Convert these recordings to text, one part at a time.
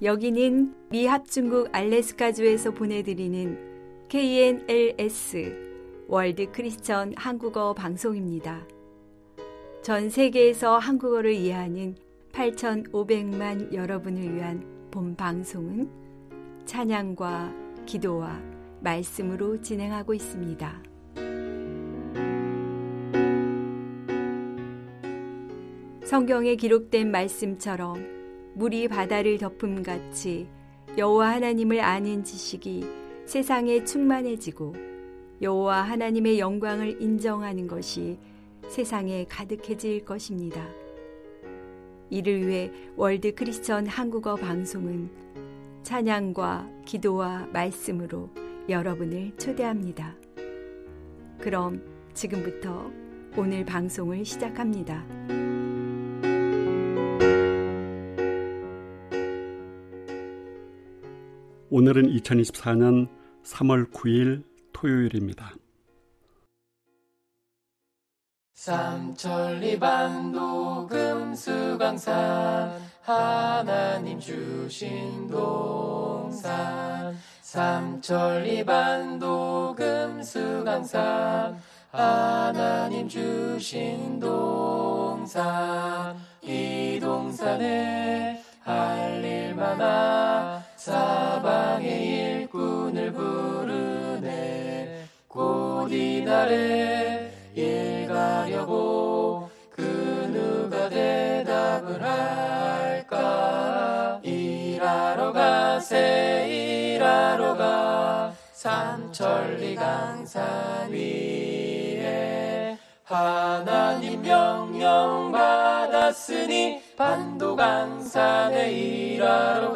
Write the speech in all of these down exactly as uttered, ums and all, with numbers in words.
여기는 미 합중국 알래스카주에서 보내드리는 케이엔엘에스 월드 크리스천 한국어 방송입니다. 전 세계에서 한국어를 이해하는 팔천오백만 여러분을 위한 본 방송은 찬양과 기도와 말씀으로 진행하고 있습니다. 성경에 기록된 말씀처럼 물이 바다를 덮음같이 여호와 하나님을 아는 지식이 세상에 충만해지고 여호와 하나님의 영광을 인정하는 것이 세상에 가득해질 것입니다. 이를 위해 월드 크리스천 한국어 방송은 찬양과 기도와 말씀으로 여러분을 초대합니다. 그럼 지금부터 오늘 방송을 시작합니다. 오늘은 이천이십사 년 삼월 구일 토요일입니다. 삼천리반도 금수강산 하나님 주신 동산 삼천리반도 금수강산 하나님 주신 동산 이 동산에 할 일 많아 사방의 일꾼을 부르네 곧 이날에 일 가려고 그 누가 대답을 할까 일하러 가세 일하러 가 삼천리 강산 위에 하나님 명령 받았으니 반도강산에 일하러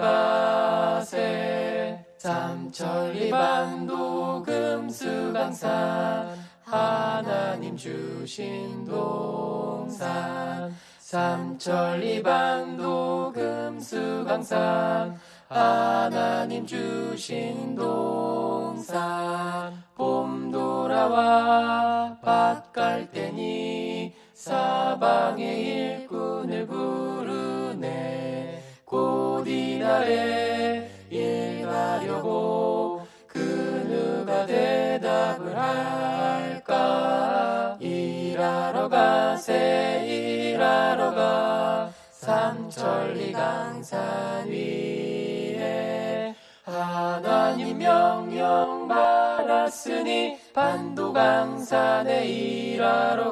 가세 삼천리 반도 금수강산 하나님 주신 동산 삼천리 반도 금수강산 하나님 주신 동산 봄 돌아와 밭 갈 때니 사방의 일꾼을 부르네 곧 이날에 일 가려고 그 누가 대답을 할까 일하러 가세 일하러 가 삼천리 강산 위에 하나님 명령 받았으니 반도강산에 일하러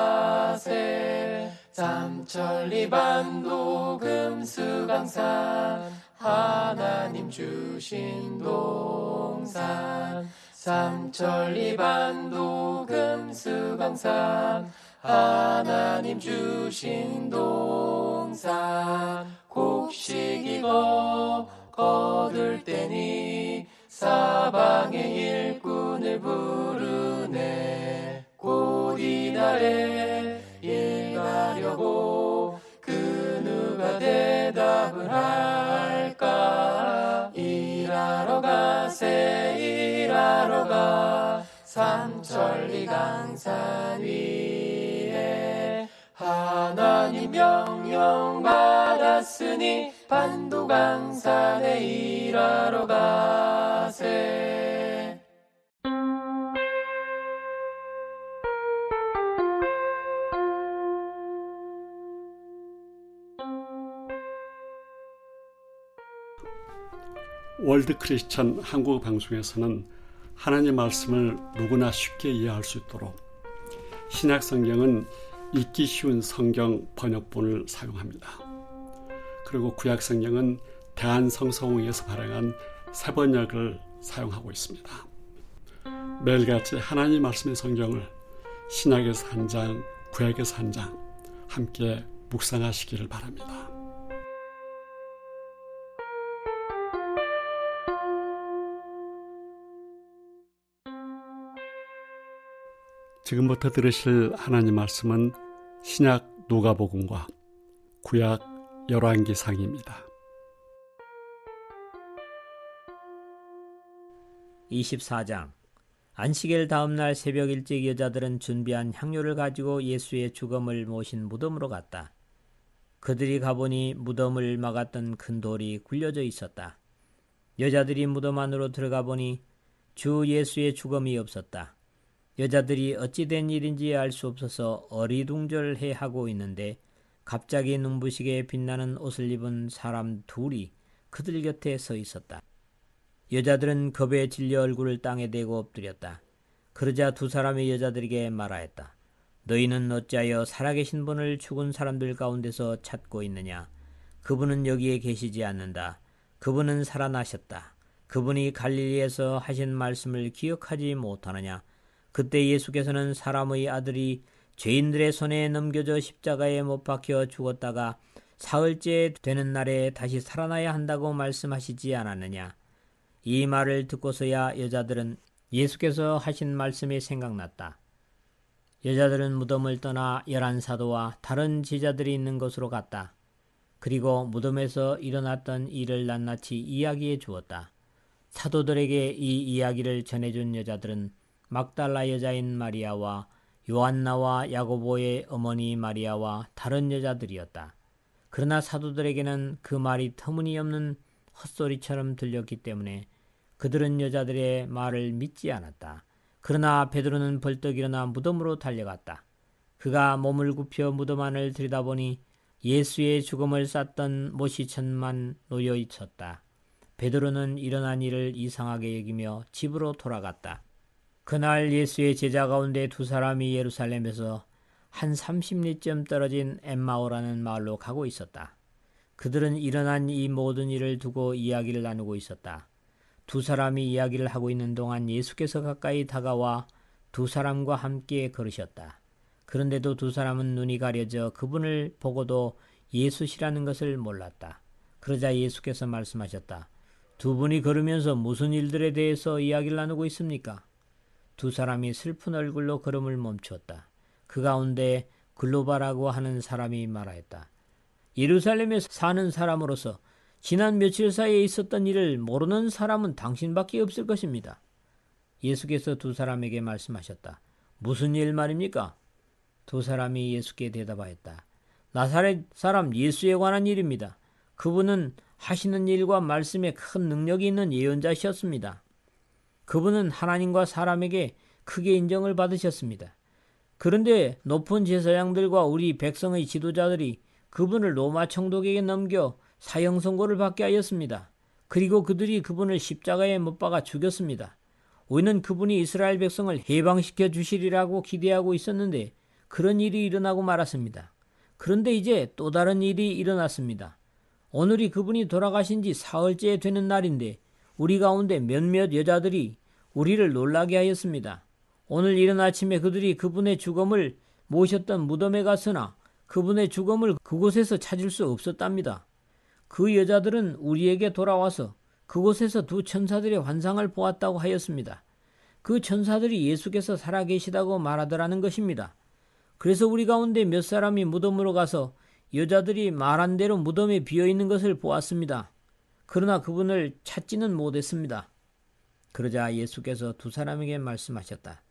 가세 삼천리 반도 금수강산 하나님 주신 동산 삼천리 반도 금수강산 하나님 주신 동산 곡식 익어 거둘 때니 사방의 일꾼을 부르네 곧 이날에 일 가려고 그 누가 대답을 할까 일하러 가세 일하러 가 삼천리 강산 위에 하나님 명령 받았으니 반도강산에 일하러 가세 월드 크리스천 한국어 방송에서는 하나님 말씀을 누구나 쉽게 이해할 수 있도록 신약 성경은 읽기 쉬운 성경 번역본을 사용합니다. 그리고 구약 성경은 대한성서공회에서 발행한 새 번역을 사용하고 있습니다. 매일같이 하나님 말씀의 성경을 신약에서 한 장, 구약에서 한 장 함께 묵상하시기를 바랍니다. 지금부터 들으실 하나님 말씀은 신약 누가복음과 구약 열왕기상입니다. 이십사 장. 안식일 다음날 새벽 일찍 여자들은 준비한 향료를 가지고 예수의 죽음을 모신 무덤으로 갔다. 그들이 가보니 무덤을 막았던 큰 돌이 굴려져 있었다. 여자들이 무덤 안으로 들어가 보니 주 예수의 죽음이 없었다. 여자들이 어찌 된 일인지 알 수 없어서 어리둥절해 하고 있는데 갑자기 눈부시게 빛나는 옷을 입은 사람 둘이 그들 곁에 서 있었다. 여자들은 겁에 질려 얼굴을 땅에 대고 엎드렸다. 그러자 두 사람의 여자들에게 말하였다. 너희는 어찌하여 살아계신 분을 죽은 사람들 가운데서 찾고 있느냐? 그분은 여기에 계시지 않는다. 그분은 살아나셨다. 그분이 갈릴리에서 하신 말씀을 기억하지 못하느냐? 그때 예수께서는 사람의 아들이 죄인들의 손에 넘겨져 십자가에 못 박혀 죽었다가 사흘째 되는 날에 다시 살아나야 한다고 말씀하시지 않았느냐? 이 말을 듣고서야 여자들은 예수께서 하신 말씀이 생각났다. 여자들은 무덤을 떠나 열한 사도와 다른 제자들이 있는 곳으로 갔다. 그리고 무덤에서 일어났던 일을 낱낱이 이야기해 주었다. 사도들에게 이 이야기를 전해준 여자들은 막달라 여자인 마리아와 요한나와 야고보의 어머니 마리아와 다른 여자들이었다. 그러나 사도들에게는 그 말이 터무니없는 헛소리처럼 들렸기 때문에 그들은 여자들의 말을 믿지 않았다. 그러나 베드로는 벌떡 일어나 무덤으로 달려갔다. 그가 몸을 굽혀 무덤 안을 들여다보니 예수의 죽음을 쌌던 모시천만 놓여 있었다. 베드로는 일어난 일을 이상하게 여기며 집으로 돌아갔다. 그날 예수의 제자 가운데 두 사람이 예루살렘에서 한 삼십 리쯤 떨어진 엠마오라는 마을로 가고 있었다. 그들은 일어난 이 모든 일을 두고 이야기를 나누고 있었다. 두 사람이 이야기를 하고 있는 동안 예수께서 가까이 다가와 두 사람과 함께 걸으셨다. 그런데도 두 사람은 눈이 가려져 그분을 보고도 예수시라는 것을 몰랐다. 그러자 예수께서 말씀하셨다. 두 분이 걸으면서 무슨 일들에 대해서 이야기를 나누고 있습니까? 두 사람이 슬픈 얼굴로 걸음을 멈추었다. 그 가운데 글로바라고 하는 사람이 말하였다. 예루살렘에 사는 사람으로서 지난 며칠 사이에 있었던 일을 모르는 사람은 당신밖에 없을 것입니다. 예수께서 두 사람에게 말씀하셨다. 무슨 일 말입니까? 두 사람이 예수께 대답하였다. 나사렛 사람 예수에 관한 일입니다. 그분은 하시는 일과 말씀에 큰 능력이 있는 예언자셨습니다. 그분은 하나님과 사람에게 크게 인정을 받으셨습니다. 그런데 높은 제사장들과 우리 백성의 지도자들이 그분을 로마 총독에게 넘겨 사형 선고를 받게 하였습니다. 그리고 그들이 그분을 십자가에 못 박아 죽였습니다. 우리는 그분이 이스라엘 백성을 해방시켜 주시리라고 기대하고 있었는데 그런 일이 일어나고 말았습니다. 그런데 이제 또 다른 일이 일어났습니다. 오늘이 그분이 돌아가신 지 사흘째 되는 날인데 우리 가운데 몇몇 여자들이 우리를 놀라게 하였습니다. 오늘 이른 아침에 그들이 그분의 죽음을 모셨던 무덤에 갔으나 그분의 죽음을 그곳에서 찾을 수 없었답니다. 그 여자들은 우리에게 돌아와서 그곳에서 두 천사들의 환상을 보았다고 하였습니다. 그 천사들이 예수께서 살아계시다고 말하더라는 것입니다. 그래서 우리 가운데 몇 사람이 무덤으로 가서 여자들이 말한 대로 무덤에 비어있는 것을 보았습니다. 그러나 그분을 찾지는 못했습니다. 그러자 예수께서 두 사람에게 말씀하셨다.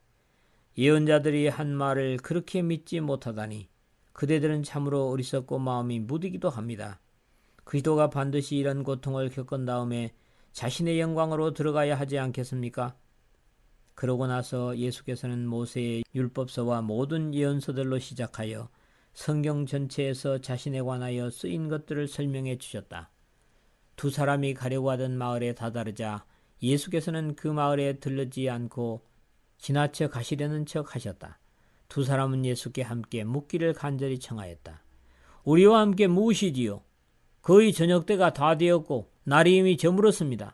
예언자들이 한 말을 그렇게 믿지 못하다니 그대들은 참으로 어리석고 마음이 무디기도 합니다. 그리스도가 반드시 이런 고통을 겪은 다음에 자신의 영광으로 들어가야 하지 않겠습니까? 그러고 나서 예수께서는 모세의 율법서와 모든 예언서들로 시작하여 성경 전체에서 자신에 관하여 쓰인 것들을 설명해 주셨다. 두 사람이 가려고 하던 마을에 다다르자 예수께서는 그 마을에 들르지 않고 지나쳐 가시려는 척 하셨다. 두 사람은 예수께 함께 묵기를 간절히 청하였다. 우리와 함께 묵으시지요. 거의 저녁때가 다 되었고 날이 이미 저물었습니다.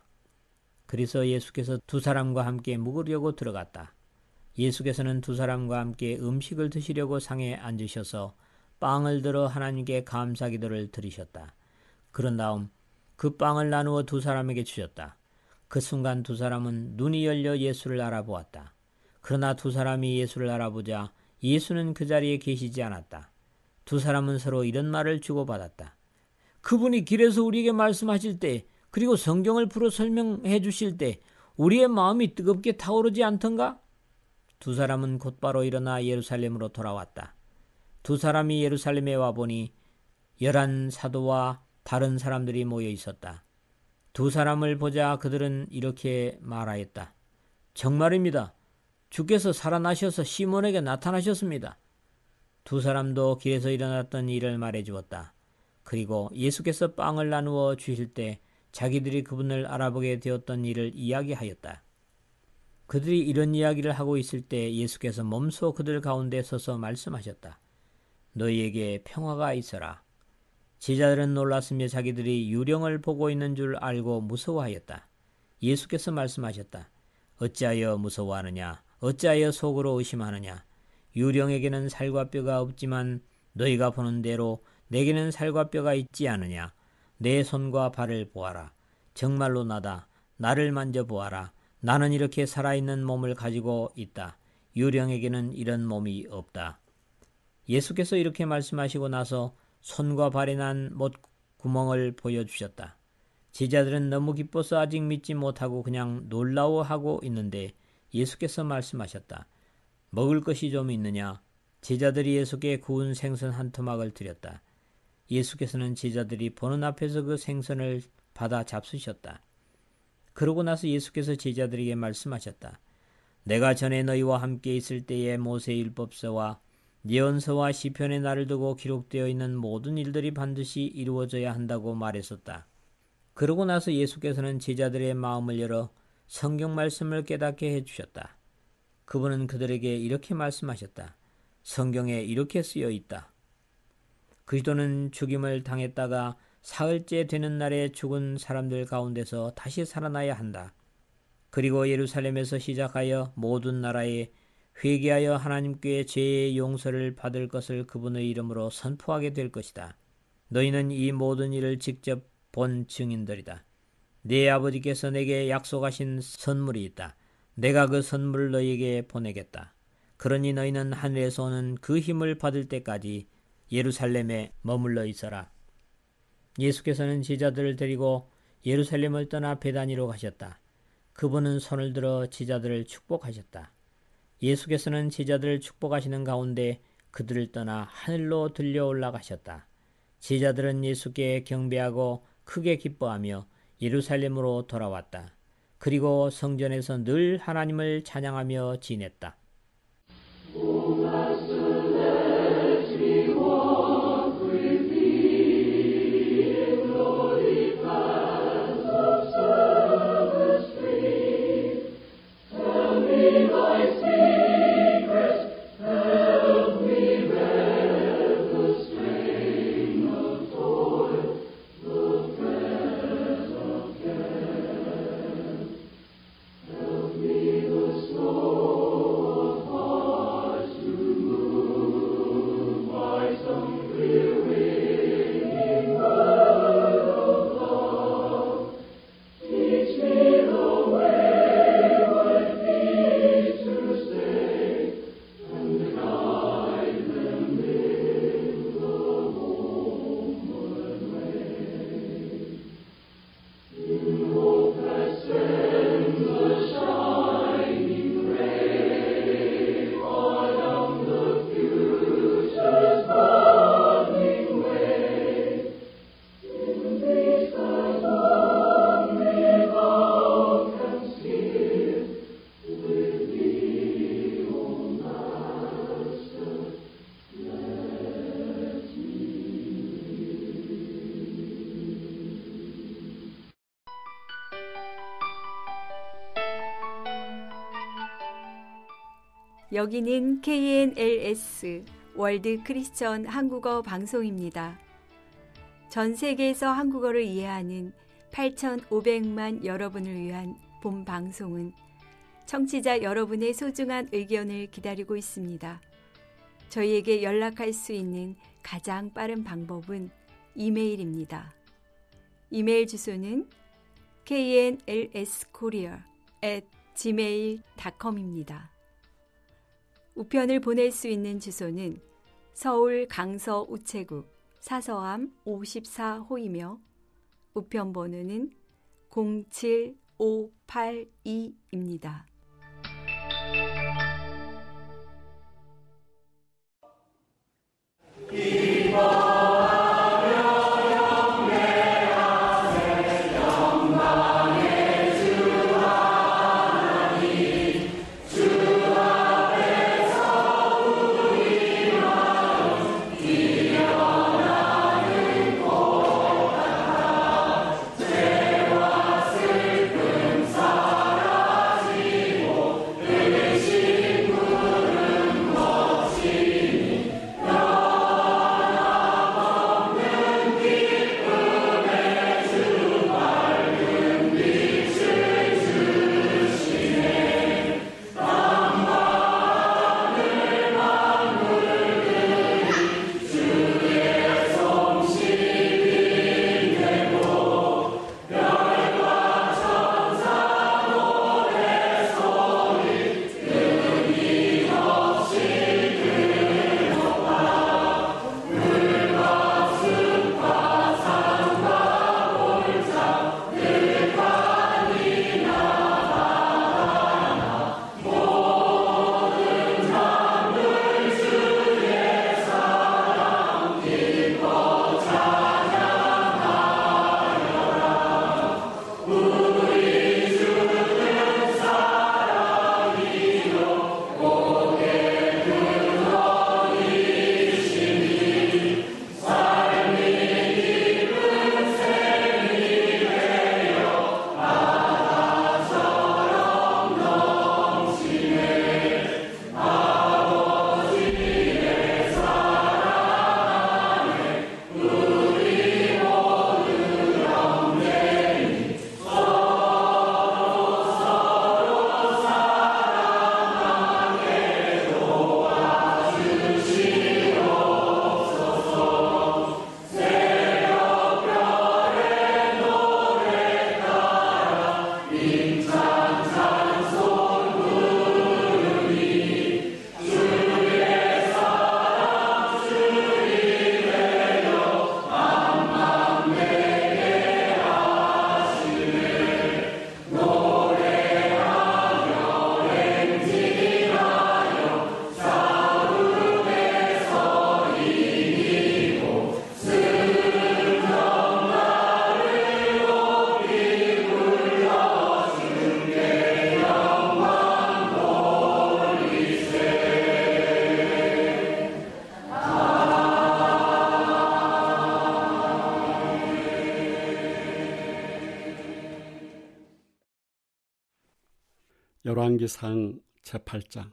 그래서 예수께서 두 사람과 함께 묵으려고 들어갔다. 예수께서는 두 사람과 함께 음식을 드시려고 상에 앉으셔서 빵을 들어 하나님께 감사기도를 드리셨다. 그런 다음 그 빵을 나누어 두 사람에게 주셨다. 그 순간 두 사람은 눈이 열려 예수를 알아보았다. 그러나 두 사람이 예수를 알아보자 예수는 그 자리에 계시지 않았다. 두 사람은 서로 이런 말을 주고받았다. 그분이 길에서 우리에게 말씀하실 때 그리고 성경을 풀어 설명해 주실 때 우리의 마음이 뜨겁게 타오르지 않던가? 두 사람은 곧바로 일어나 예루살렘으로 돌아왔다. 두 사람이 예루살렘에 와보니 열한 사도와 다른 사람들이 모여 있었다. 두 사람을 보자 그들은 이렇게 말하였다. 정말입니다. 주께서 살아나셔서 시몬에게 나타나셨습니다. 두 사람도 길에서 일어났던 일을 말해 주었다. 그리고 예수께서 빵을 나누어 주실 때 자기들이 그분을 알아보게 되었던 일을 이야기하였다. 그들이 이런 이야기를 하고 있을 때 예수께서 몸소 그들 가운데 서서 말씀하셨다. 너희에게 평화가 있어라. 제자들은 놀랐으며 자기들이 유령을 보고 있는 줄 알고 무서워하였다. 예수께서 말씀하셨다. 어찌하여 무서워하느냐? 어찌하여 속으로 의심하느냐? 유령에게는 살과 뼈가 없지만 너희가 보는 대로 내게는 살과 뼈가 있지 않으냐? 내 손과 발을 보아라. 정말로 나다. 나를 만져보아라. 나는 이렇게 살아있는 몸을 가지고 있다. 유령에게는 이런 몸이 없다. 예수께서 이렇게 말씀하시고 나서 손과 발에 난 못구멍을 보여주셨다. 제자들은 너무 기뻐서 아직 믿지 못하고 그냥 놀라워하고 있는데 예수께서 말씀하셨다. 먹을 것이 좀 있느냐? 제자들이 예수께 구운 생선 한 토막을 드렸다. 예수께서는 제자들이 보는 앞에서 그 생선을 받아 잡수셨다. 그러고 나서 예수께서 제자들에게 말씀하셨다. 내가 전에 너희와 함께 있을 때에 모세의 율법서와 예언서와 시편의 날을 두고 기록되어 있는 모든 일들이 반드시 이루어져야 한다고 말했었다. 그러고 나서 예수께서는 제자들의 마음을 열어 성경 말씀을 깨닫게 해주셨다. 그분은 그들에게 이렇게 말씀하셨다. 성경에 이렇게 쓰여 있다. 그리스도는 죽임을 당했다가 사흘째 되는 날에 죽은 사람들 가운데서 다시 살아나야 한다. 그리고 예루살렘에서 시작하여 모든 나라에 회개하여 하나님께 죄의 용서를 받을 것을 그분의 이름으로 선포하게 될 것이다. 너희는 이 모든 일을 직접 본 증인들이다. 네 아버지께서 내게 약속하신 선물이 있다. 내가 그 선물을 너희에게 보내겠다. 그러니 너희는 하늘에서 오는 그 힘을 받을 때까지 예루살렘에 머물러 있어라. 예수께서는 제자들을 데리고 예루살렘을 떠나 베다니로 가셨다. 그분은 손을 들어 제자들을 축복하셨다. 예수께서는 제자들을 축복하시는 가운데 그들을 떠나 하늘로 들려 올라가셨다. 제자들은 예수께 경배하고 크게 기뻐하며 예루살렘으로 돌아왔다. 그리고 성전에서 늘 하나님을 찬양하며 지냈다. 여기는 케이엔엘에스 월드 크리스천 한국어 방송입니다. 전 세계에서 한국어를 이해하는 팔천오백만 여러분을 위한 본 방송은 청취자 여러분의 소중한 의견을 기다리고 있습니다. 저희에게 연락할 수 있는 가장 빠른 방법은 이메일입니다. 이메일 주소는 케이엔엘에스코리아 앳 지메일 닷컴입니다. 우편을 보낼 수 있는 주소는 서울 강서 우체국 사서함 오십사 호이며 우편 번호는 공칠오팔이입니다. 기뻐하는 열왕기상 제팔 장.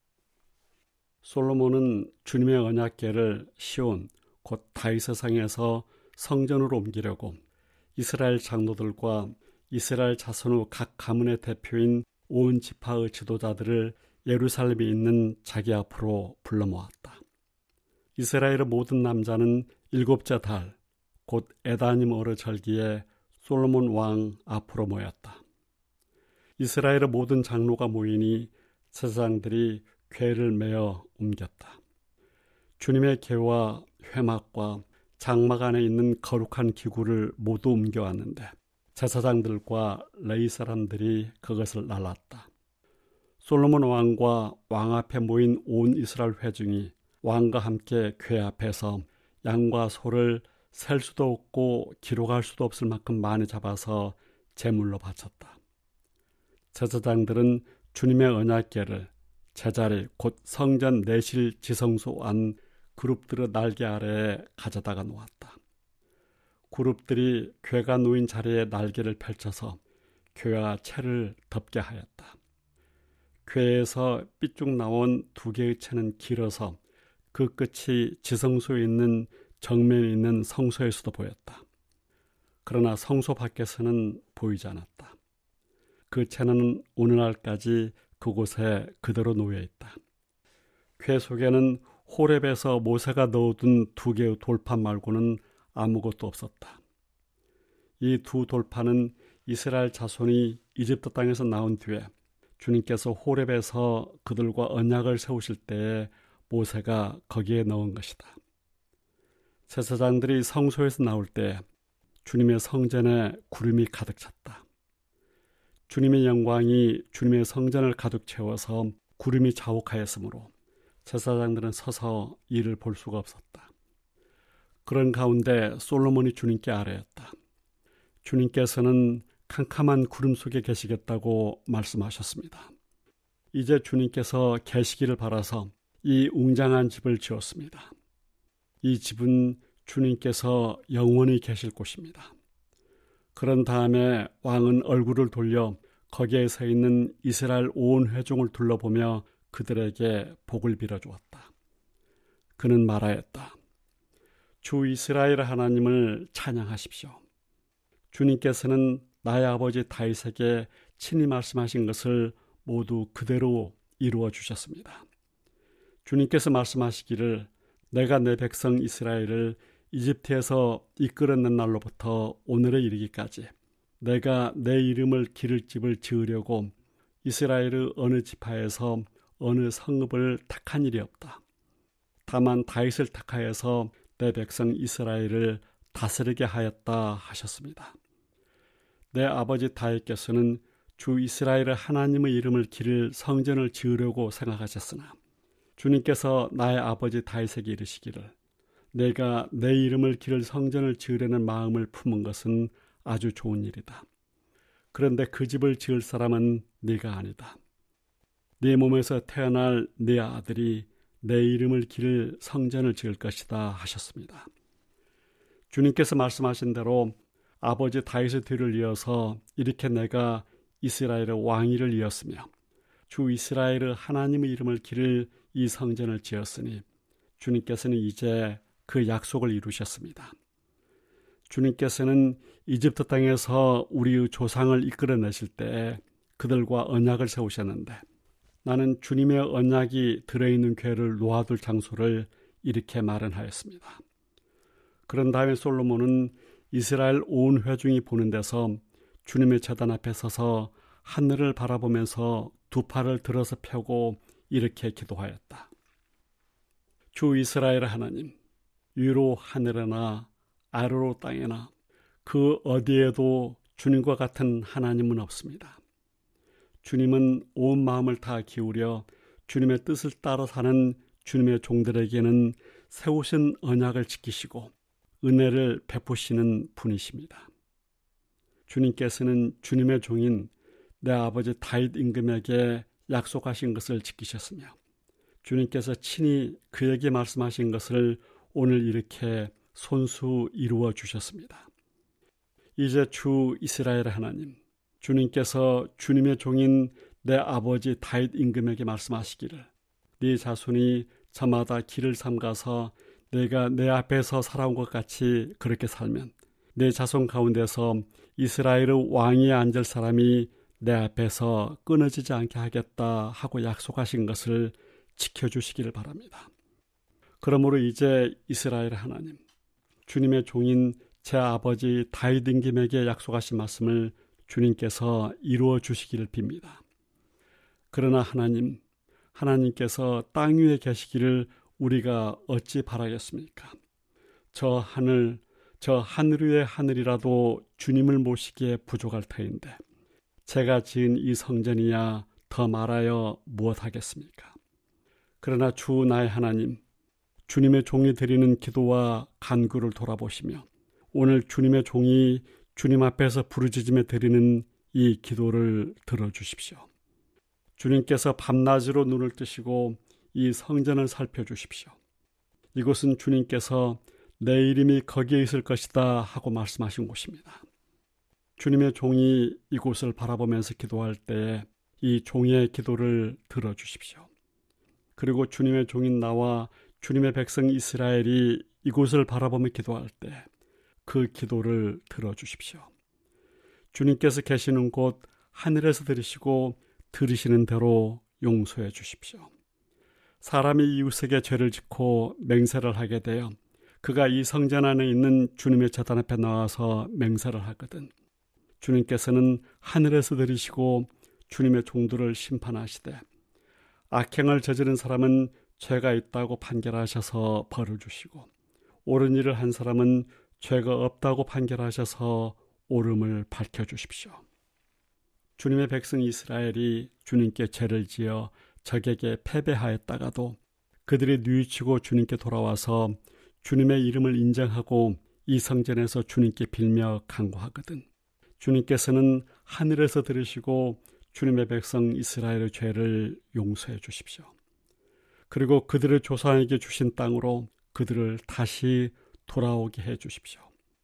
솔로몬은 주님의 언약궤를 시온 곧 다윗의 성에서 성전으로 옮기려고 이스라엘 장로들과 이스라엘 자손의 각 가문의 대표인 온 지파의 지도자들을 예루살렘에 있는 자기 앞으로 불러 모았다. 이스라엘의 모든 남자는 일곱째 달 곧 에다님 어르 절기에 솔로몬 왕 앞으로 모였다. 이스라엘의 모든 장로가 모이니 제사장들이 궤를 메어 옮겼다. 주님의 궤와 회막과 장막 안에 있는 거룩한 기구를 모두 옮겨왔는데 제사장들과 레위 사람들이 그것을 날랐다. 솔로몬 왕과 왕 앞에 모인 온 이스라엘 회중이 왕과 함께 궤 앞에서 양과 소를 셀 수도 없고 기록할 수도 없을 만큼 많이 잡아서 제물로 바쳤다. 제사장들은 주님의 언약궤를 제자리 곧 성전 내실 지성소 안 그룹들의 날개 아래에 가져다가 놓았다. 그룹들이 궤가 놓인 자리에 날개를 펼쳐서 궤와 채를 덮게 하였다. 궤에서 삐쭉 나온 두 개의 채는 길어서 그 끝이 지성소에 있는 정면에 있는 성소에서도 보였다. 그러나 성소 밖에서는 보이지 않았다. 그 채는 오늘날까지 그곳에 그대로 놓여 있다. 궤 속에는 호렙에서 모세가 넣어둔 두 개의 돌판 말고는 아무것도 없었다. 이 두 돌판은 이스라엘 자손이 이집트 땅에서 나온 뒤에 주님께서 호렙에서 그들과 언약을 세우실 때에 모세가 거기에 넣은 것이다. 제사장들이 성소에서 나올 때 주님의 성전에 구름이 가득 찼다. 주님의 영광이 주님의 성전을 가득 채워서 구름이 자욱하였으므로 제사장들은 서서 이를 볼 수가 없었다. 그런 가운데 솔로몬이 주님께 아뢰었다. 주님께서는 캄캄한 구름 속에 계시겠다고 말씀하셨습니다. 이제 주님께서 계시기를 바라서 이 웅장한 집을 지었습니다. 이 집은 주님께서 영원히 계실 곳입니다. 그런 다음에 왕은 얼굴을 돌려 거기에 서 있는 이스라엘 온 회중을 둘러보며 그들에게 복을 빌어주었다. 그는 말하였다. 주 이스라엘 하나님을 찬양하십시오. 주님께서는 나의 아버지 다윗에게 친히 말씀하신 것을 모두 그대로 이루어 주셨습니다. 주님께서 말씀하시기를 내가 내 백성 이스라엘을 이집트에서 이끌어낸 날로부터 오늘에 이르기까지 내가 내 이름을 기를 집을 지으려고 이스라엘의 어느 지파에서 어느 성읍을 택한 일이 없다. 다만 다윗을 택하여서 내 백성 이스라엘을 다스리게 하였다 하셨습니다. 내 아버지 다윗께서는 주 이스라엘의 하나님의 이름을 기를 성전을 지으려고 생각하셨으나 주님께서 나의 아버지 다윗에게 이르시기를 내가 내 이름을 기를 성전을 지으려는 마음을 품은 것은 아주 좋은 일이다. 그런데 그 집을 지을 사람은 네가 아니다. 네 몸에서 태어날 네 아들이 내 이름을 기를 성전을 지을 것이다 하셨습니다. 주님께서 말씀하신 대로 아버지 다윗의 뒤를 이어서 이렇게 내가 이스라엘의 왕위를 이었으며 주 이스라엘의 하나님의 이름을 기를 이 성전을 지었으니 주님께서는 이제 그 약속을 이루셨습니다. 주님께서는 이집트 땅에서 우리의 조상을 이끌어내실 때 그들과 언약을 세우셨는데 나는 주님의 언약이 들어있는 궤를 놓아둘 장소를 이렇게 마련하였습니다. 그런 다음에 솔로몬은 이스라엘 온 회중이 보는 데서 주님의 제단 앞에 서서 하늘을 바라보면서 두 팔을 들어서 펴고 이렇게 기도하였다. 주 이스라엘 하나님, 위로 하늘에나 아래로 땅에나 그 어디에도 주님과 같은 하나님은 없습니다. 주님은 온 마음을 다 기울여 주님의 뜻을 따라 사는 주님의 종들에게는 세우신 언약을 지키시고 은혜를 베푸시는 분이십니다. 주님께서는 주님의 종인 내 아버지 다윗 임금에게 약속하신 것을 지키셨으며 주님께서 친히 그에게 말씀하신 것을 오늘 이렇게 손수 이루어 주셨습니다. 이제 주 이스라엘 하나님, 주님께서 주님의 종인 내 아버지 다윗 임금에게 말씀하시기를 네 자손이 저마다 길을 삼가서 내가 내 앞에서 살아온 것 같이 그렇게 살면 내 자손 가운데서 이스라엘의 왕위에 앉을 사람이 내 앞에서 끊어지지 않게 하겠다 하고 약속하신 것을 지켜주시기를 바랍니다. 그러므로 이제 이스라엘 하나님, 주님의 종인 제 아버지 다윗 임금에게 약속하신 말씀을 주님께서 이루어 주시기를 빕니다. 그러나 하나님, 하나님께서 땅 위에 계시기를 우리가 어찌 바라겠습니까? 저 하늘, 저 하늘 위의 하늘이라도 주님을 모시기에 부족할 터인데 제가 지은 이 성전이야 더 말하여 무엇하겠습니까? 그러나 주 나의 하나님, 주님의 종이 드리는 기도와 간구를 돌아보시며 오늘 주님의 종이 주님 앞에서 부르짖으며 드리는 이 기도를 들어주십시오. 주님께서 밤낮으로 눈을 뜨시고 이 성전을 살펴주십시오. 이곳은 주님께서 내 이름이 거기에 있을 것이다 하고 말씀하신 곳입니다. 주님의 종이 이곳을 바라보면서 기도할 때에 이 종의 기도를 들어주십시오. 그리고 주님의 종인 나와 주님의 백성 이스라엘이 이곳을 바라보며 기도할 때 그 기도를 들어주십시오. 주님께서 계시는 곳 하늘에서 들으시고 들으시는 대로 용서해 주십시오. 사람이 이웃에게 죄를 짓고 맹세를 하게 되어 그가 이 성전 안에 있는 주님의 제단 앞에 나와서 맹세를 하거든 주님께서는 하늘에서 들으시고 주님의 종들을 심판하시되 악행을 저지른 사람은 죄가 있다고 판결하셔서 벌을 주시고 옳은 일을 한 사람은 죄가 없다고 판결하셔서 옳음을 밝혀주십시오. 주님의 백성 이스라엘이 주님께 죄를 지어 적에게 패배하였다가도 그들이 뉘우치고 주님께 돌아와서 주님의 이름을 인정하고 이 성전에서 주님께 빌며 간구하거든 주님께서는 하늘에서 들으시고 주님의 백성 이스라엘의 죄를 용서해 주십시오. 그리고 그들의 조상에게 주신 땅으로 그들을 다시 돌아오게 해 주십시오.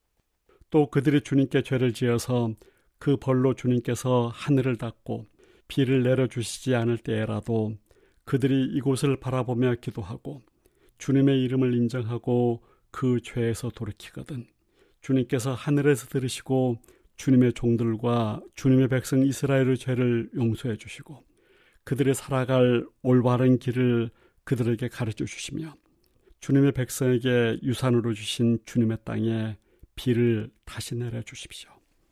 또 그들이 주님께 죄를 지어서 그 벌로 주님께서 하늘을 닫고 비를 내려주시지 않을 때에라도 그들이 이곳을 바라보며 기도하고 주님의 이름을 인정하고 그 죄에서 돌이키거든 주님께서 하늘에서 들으시고 주님의 종들과 주님의 백성 이스라엘의 죄를 용서해 주시고 그들이 살아갈 올바른 길을 그들에게 가르쳐 주시며 주님의 백성에게 유산으로 주신 주님의 땅에 비를 다시 내려주십시오.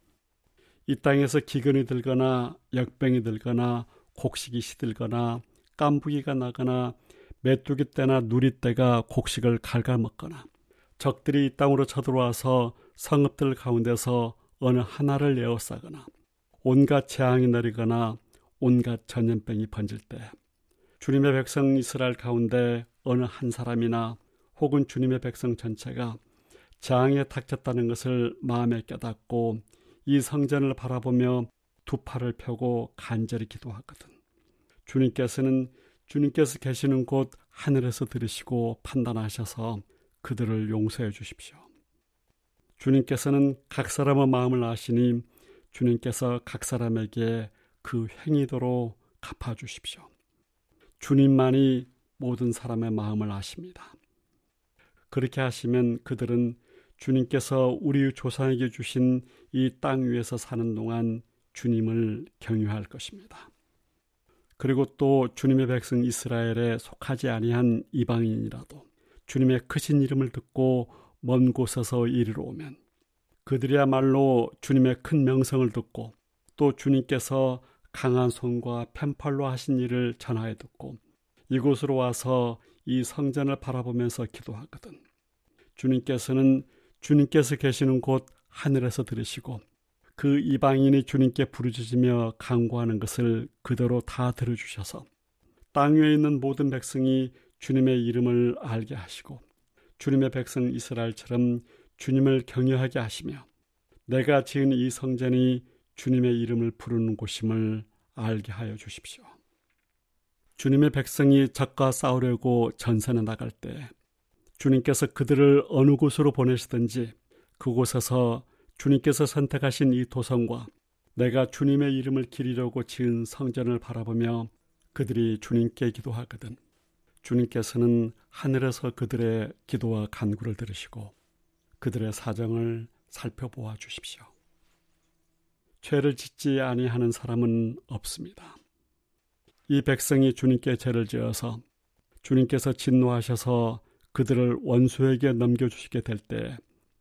이 땅에서 기근이 들거나 역병이 들거나 곡식이 시들거나 깐부기가 나거나 메뚜기 떼나 누리 떼가 곡식을 갉아먹거나 적들이 이 땅으로 쳐들어와서 성읍들 가운데서 어느 하나를 에워싸거나 온갖 재앙이 내리거나 온갖 전염병이 번질 때 주님의 백성 이스라엘 가운데 어느 한 사람이나 혹은 주님의 백성 전체가 재앙에 닥쳤다는 것을 마음에 깨닫고 이 성전을 바라보며 두 팔을 펴고 간절히 기도하거든 주님께서는 주님께서 계시는 곳 하늘에서 들으시고 판단하셔서 그들을 용서해 주십시오. 주님께서는 각 사람의 마음을 아시니 주님께서 각 사람에게 그 행위대로 갚아주십시오. 주님만이 모든 사람의 마음을 아십니다. 그렇게 하시면 그들은 주님께서 우리 조상에게 주신 이 땅 위에서 사는 동안 주님을 경유할 것입니다. 그리고 또 주님의 백성 이스라엘에 속하지 아니한 이방인이라도 주님의 크신 이름을 듣고 먼 곳에서 이리로 오면 그들이야말로 주님의 큰 명성을 듣고 또 주님께서 강한 손과 편팔로 하신 일을 전하여 듣고 이곳으로 와서 이 성전을 바라보면서 기도하거든 주님께서는 주님께서 계시는 곳 하늘에서 들으시고 그 이방인이 주님께 부르짖으며 간구하는 것을 그대로 다 들어주셔서 땅 위에 있는 모든 백성이 주님의 이름을 알게 하시고 주님의 백성 이스라엘처럼 주님을 경외하게 하시며 내가 지은 이 성전이 주님의 이름을 부르는 곳임을 알게 하여 주십시오. 주님의 백성이 적과 싸우려고 전선에 나갈 때 주님께서 그들을 어느 곳으로 보내시든지 그곳에서 주님께서 선택하신 이 도성과 내가 주님의 이름을 기리려고 지은 성전을 바라보며 그들이 주님께 기도하거든 주님께서는 하늘에서 그들의 기도와 간구를 들으시고 그들의 사정을 살펴보아 주십시오. 죄를 짓지 아니하는 사람은 없습니다. 이 백성이 주님께 죄를 지어서 주님께서 진노하셔서 그들을 원수에게 넘겨주시게 될 때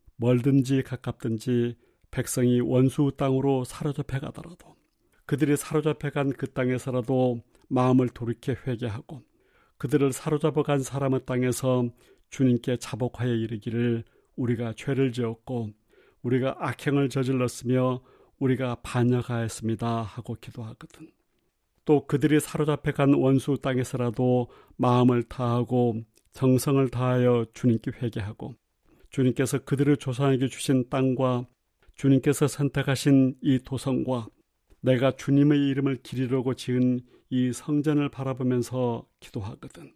멀든지 가깝든지 백성이 원수 땅으로 사로잡혀 가더라도 그들이 사로잡혀 간 그 땅에서라도 마음을 돌이켜 회개하고 그들을 사로잡아 간 사람의 땅에서 주님께 자복하여 이르기를 우리가 죄를 지었고 우리가 악행을 저질렀으며 우리가 반역하였습니다 하고 기도하거든. 또 그들이 사로잡혀 간 원수 땅에서라도 마음을 다하고 정성을 다하여 주님께 회개하고 주님께서 그들의 조상에게 주신 땅과 주님께서 선택하신 이 도성과 내가 주님의 이름을 기리려고 지은 이 성전을 바라보면서 기도하거든.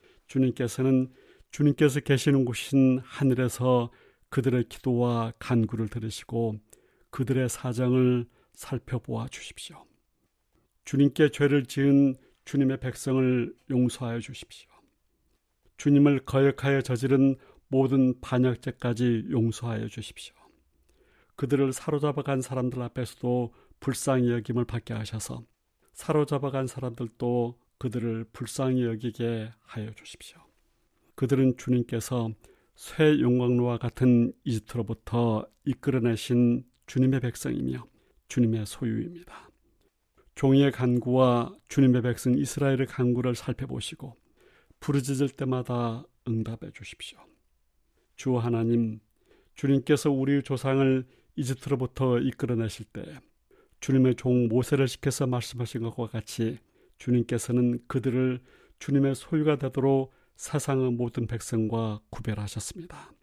주님께서는 주님께서 계시는 곳인 하늘에서 그들의 기도와 간구를 들으시고 그들의 사정을 살펴보아 주십시오. 주님께 죄를 지은 주님의 백성을 용서하여 주십시오. 주님을 거역하여 저지른 모든 반역죄까지 용서하여 주십시오. 그들을 사로잡아간 사람들 앞에서도 불쌍히 여김을 받게 하셔서 사로잡아간 사람들도 그들을 불쌍히 여기게 하여 주십시오. 그들은 주님께서 새 용광로와 같은 이집트로부터 이끌어내신 주님의 백성이며 주님의 소유입니다. 종의 간구와 주님의 백성 이스라엘의 간구를 살펴보시고 부르짖을 때마다 응답해 주십시오. 주 하나님, 주님께서 우리 조상을 이집트로부터 이끌어내실 때 주님의 종 모세를 시켜서 말씀하신 것과 같이 주님께서는 그들을 주님의 소유가 되도록 세상의 모든 백성과 구별하셨습니다.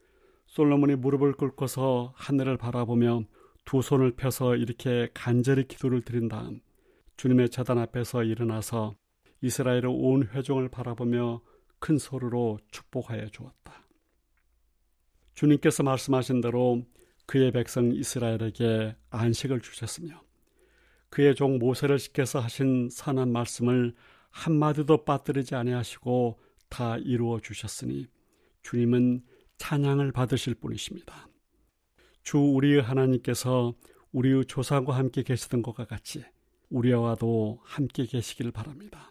솔로몬이 무릎을 꿇고서 하늘을 바라보며 두 손을 펴서 이렇게 간절히 기도를 드린 다음 주님의 제단 앞에서 일어나서 이스라엘의 온 회중을 바라보며 큰 소리로 축복하여 주었다. 주님께서 말씀하신 대로 그의 백성 이스라엘에게 안식을 주셨으며 그의 종 모세를 시켜서 하신 선한 말씀을 한마디도 빠뜨리지 아니하시고 다 이루어 주셨으니 주님은 찬양을 받으실 분이십니다. 주 우리의 하나님께서 우리의 조상과 함께 계시던 것과 같이 우리와도 함께 계시길 바랍니다.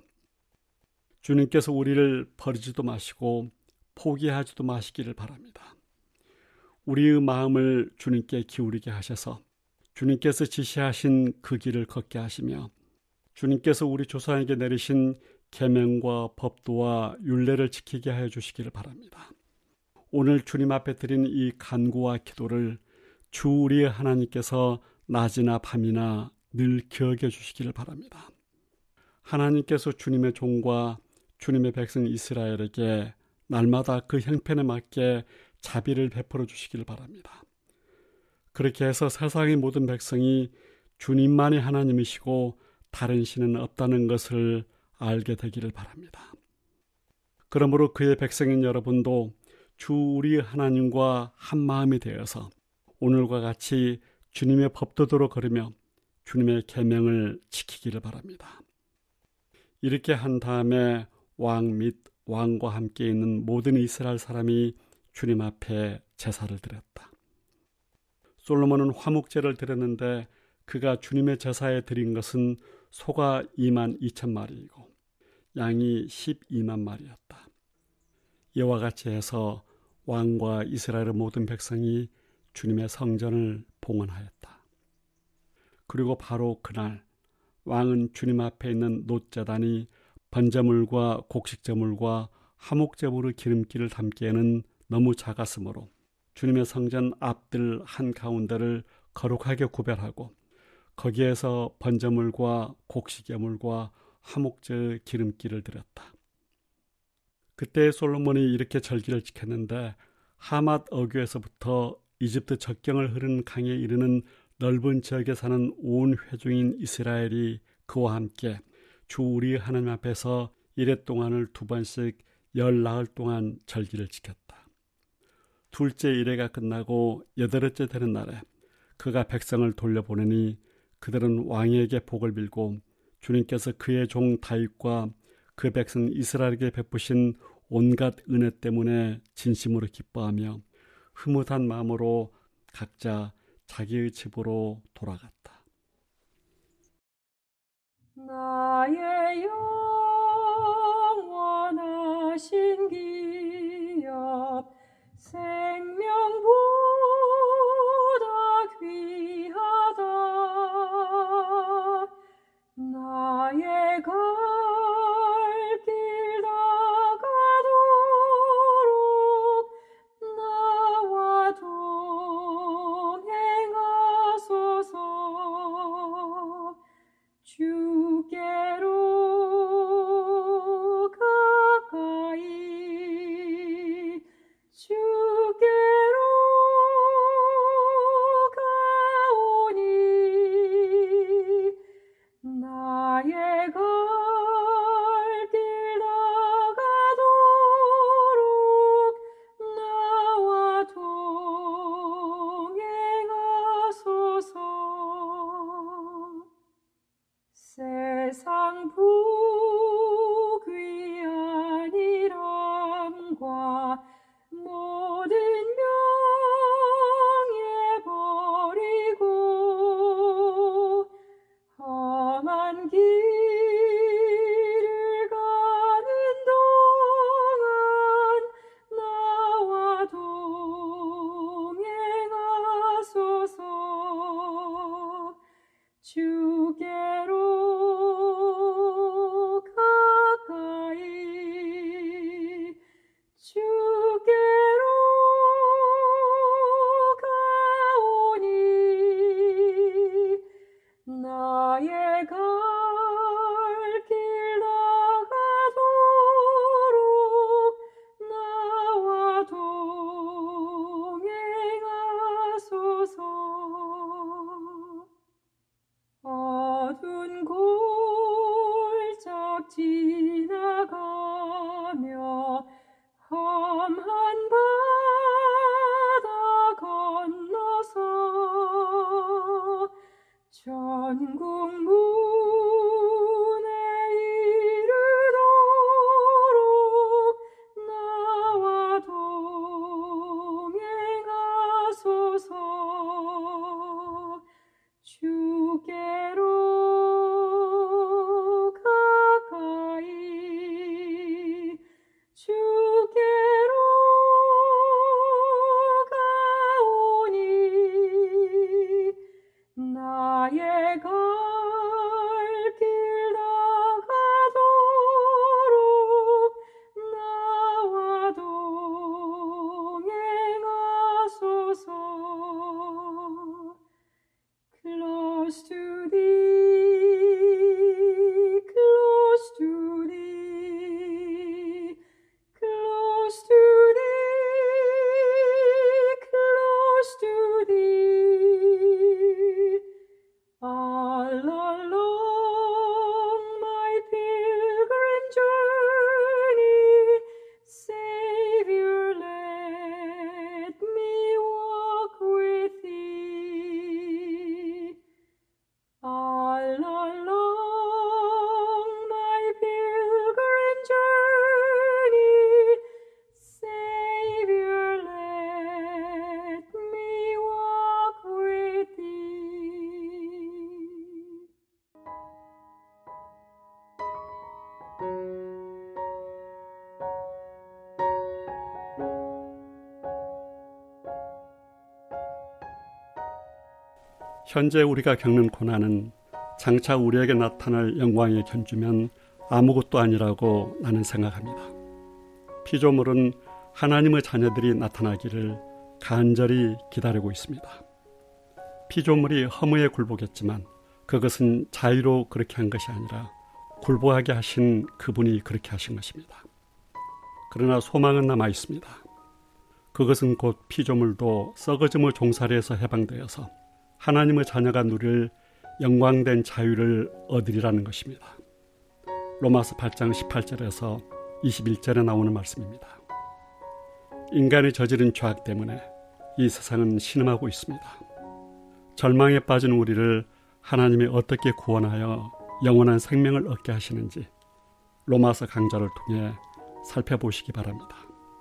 주님께서 우리를 버리지도 마시고 포기하지도 마시기를 바랍니다. 우리의 마음을 주님께 기울이게 하셔서 주님께서 지시하신 그 길을 걷게 하시며 주님께서 우리 조상에게 내리신 계명과 법도와 율례를 지키게 하여 주시기를 바랍니다. 오늘 주님 앞에 드린 이 간구와 기도를 주 우리의 하나님께서 낮이나 밤이나 늘 기억해 주시기를 바랍니다. 하나님께서 주님의 종과 주님의 백성 이스라엘에게 날마다 그 형편에 맞게 자비를 베풀어 주시기를 바랍니다. 그렇게 해서 세상의 모든 백성이 주님만이 하나님이시고 다른 신은 없다는 것을 알게 되기를 바랍니다. 그러므로 그의 백성인 여러분도 주 우리 하나님과 한 마음이 되어서 오늘과 같이 주님의 법도대로 걸으며 주님의 계명을 지키기를 바랍니다. 이렇게 한 다음에 왕 및 왕과 함께 있는 모든 이스라엘 사람이 주님 앞에 제사를 드렸다. 솔로몬은 화목제를 드렸는데 그가 주님의 제사에 드린 것은 소가 이만 이천 마리이고 양이 십이만 마리였다. 이와 같이 해서 왕과 이스라엘의 모든 백성이 주님의 성전을 봉헌하였다. 그리고 바로 그날 왕은 주님 앞에 있는 놋제단이 번제물과 곡식제물과 화목제물의 기름기를 담기에는 너무 작았으므로 주님의 성전 앞들 한가운데를 거룩하게 구별하고 거기에서 번제물과 곡식제물과 화목제의 기름기를 드렸다. 그때 솔로몬이 이렇게 절기를 지켰는데 하맛 어귀에서부터 이집트 적경을 흐르는 강에 이르는 넓은 지역에 사는 온 회중인 이스라엘이 그와 함께 주 우리 하나님 앞에서 이레 동안을 두 번씩 열 나흘 동안 절기를 지켰다. 둘째 이레가 끝나고 여덟째 되는 날에 그가 백성을 돌려보내니 그들은 왕에게 복을 빌고 주님께서 그의 종 다윗과 그 백성 이스라엘에게 베푸신 온갖 은혜 때문에 진심으로 기뻐하며 흐뭇한 마음으로 각자 자기의 집으로 돌아갔다. 나의 영원하신 기업 생명보다 귀하다. 나의 갈 길 다가도록 나와 동행하소서. 주께로 가까이 주께로 가오니 나의 갈 길 다가도록 나와 동행하소서. 세상 부귀한 이람과 모든 명예 버리고 험한 길을 가는 동안 나와 동행하소서. 주께로 가까이 주께로 가오니 나의 갈 길 다가도록 나와 동행하소서. 어두운 골짝 지나가며 험한 바다 건너서 전국 문에 이르도록 나와 동행하소서. 주께로 가까이 주께로 가오니 나의 갈 길 다가도록 나와 동행하소서. Close to thee, close to thee, close to thee, close to thee. All along my pilgrim journey, Savior, let me walk with thee. All along my pilgrim journey, Savior, let me walk with thee. 현재 우리가 겪는 고난은 장차 우리에게 나타날 영광에 견주면 아무것도 아니라고 나는 생각합니다. 피조물은 하나님의 자녀들이 나타나기를 간절히 기다리고 있습니다. 피조물이 허무에 굴복했지만 그것은 자유로 그렇게 한 것이 아니라 굴복하게 하신 그분이 그렇게 하신 것입니다. 그러나 소망은 남아 있습니다. 그것은 곧 피조물도 썩어짐의 종살이에서 해방되어서 하나님의 자녀가 누릴 영광된 자유를 얻으리라는 것입니다. 로마서 팔 장 십팔 절에서 이십일 절에 나오는 말씀입니다. 인간이 저지른 죄악 때문에 이 세상은 신음하고 있습니다. 절망에 빠진 우리를 하나님이 어떻게 구원하여 영원한 생명을 얻게 하시는지 로마서 강좌를 통해 살펴보시기 바랍니다.